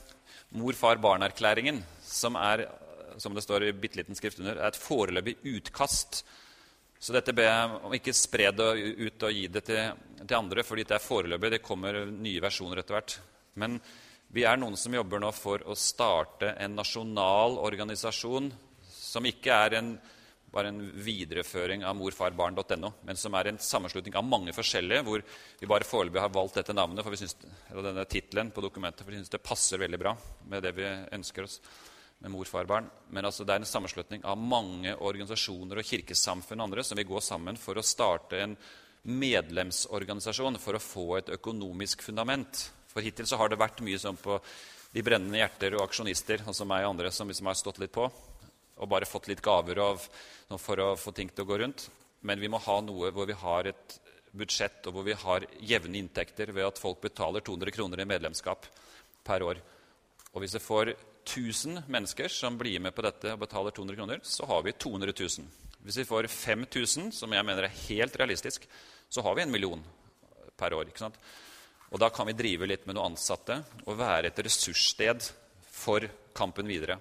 mor-far-barn-erklæringen, som er, som det står i bitteliten skrift under, er et foreløpig utkast. Så dette ber jeg om ikke spre det ut og gi det til, til andre, fordi det er foreløpig, det kommer nye versjoner etter hvert. Men vi er noen som jobber nå for å starte en nasjonal organisasjon som ikke er en, bare en videreføring av morfarbarn punktum no, men som er en sammenslutning av mange forskjellige, hvor vi bare foreløpig har valgt dette navnet, for vi synes, eller denne titlen på dokumentet, for vi synes det passer veldig bra med det vi ønsker oss med morfarbarn. Men altså, det er en sammenslutning av mange organisasjoner og kirkesamfunn og andre som vil gå sammen for å starte en medlemsorganisasjon for å få et økonomisk fundament. For hittil så har det vært mye sånn på de brennende hjerter og aksjonister, sånn som meg og andre som liksom har stått litt på, og bare fått litt gaver av, for å få ting til å gå rundt. Men vi må ha noe hvor vi har et budsjett, og hvor vi har jevne inntekter ved at folk betaler to hundre kroner i medlemskap per år. Og hvis vi får tusen mennesker som blir med på dette og betaler to hundre kroner, så har vi to hundre tusen. Hvis vi får fem tusen, som jeg mener er helt realistisk, så har vi en million per år, ikke sant? Og da kan vi drive litt med noen ansatte og være et ressurssted for kampen videre.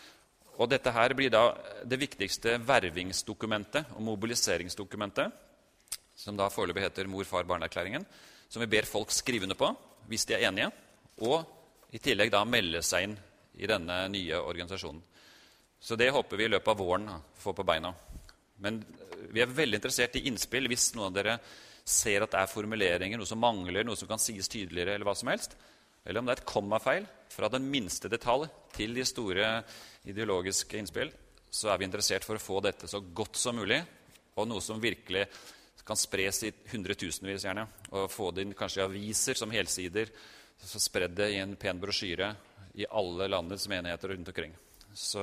Og dette her blir da det viktigste vervingsdokumentet og mobiliseringsdokumentet, som da foreløpig heter mor-far-barn-erklæringen, som vi ber folk skrive under på, hvis de er enige, og i tillegg da melde seg inn i denne nye organisasjonen. Så det håper vi i løpet av våren får på beina. Men vi er veldig interessert i innspill hvis noen av dere ser at det er formuleringer, noe som mangler, noe som kan sies tydeligere, eller hva som helst, eller om det er et kommafeil fra den minste detalj til de store ideologiske innspill, så er vi interessert for å få dette så godt som mulig, og noe som virkelig kan spres i hundretusenvis gjerne, og få det inn kanskje i aviser som helsider, så spred det i en pen brosjyre i alle landets menigheter rundt omkring. Så,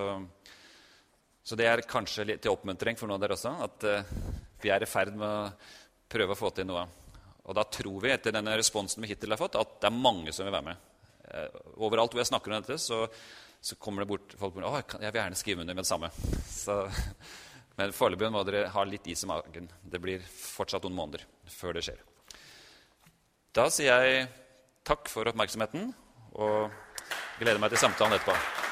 så det er kanskje litt til oppmuntring for noen av dere også, at uh, vi er i ferd med å prøve å få til noe. Og da tror vi, etter denne responsen vi hittil har fått, at det er mange som vil være med. Uh, overalt hvor jeg snakker om dette, så, så kommer det bort folk og sier, jeg vil gjerne skrive under med det samme. Så, men foreløpig må dere ha litt is i magen. Det blir fortsatt noen måneder før det skjer. Da sier jeg takk for oppmerksomheten, og gleder meg til samtalen etterpå.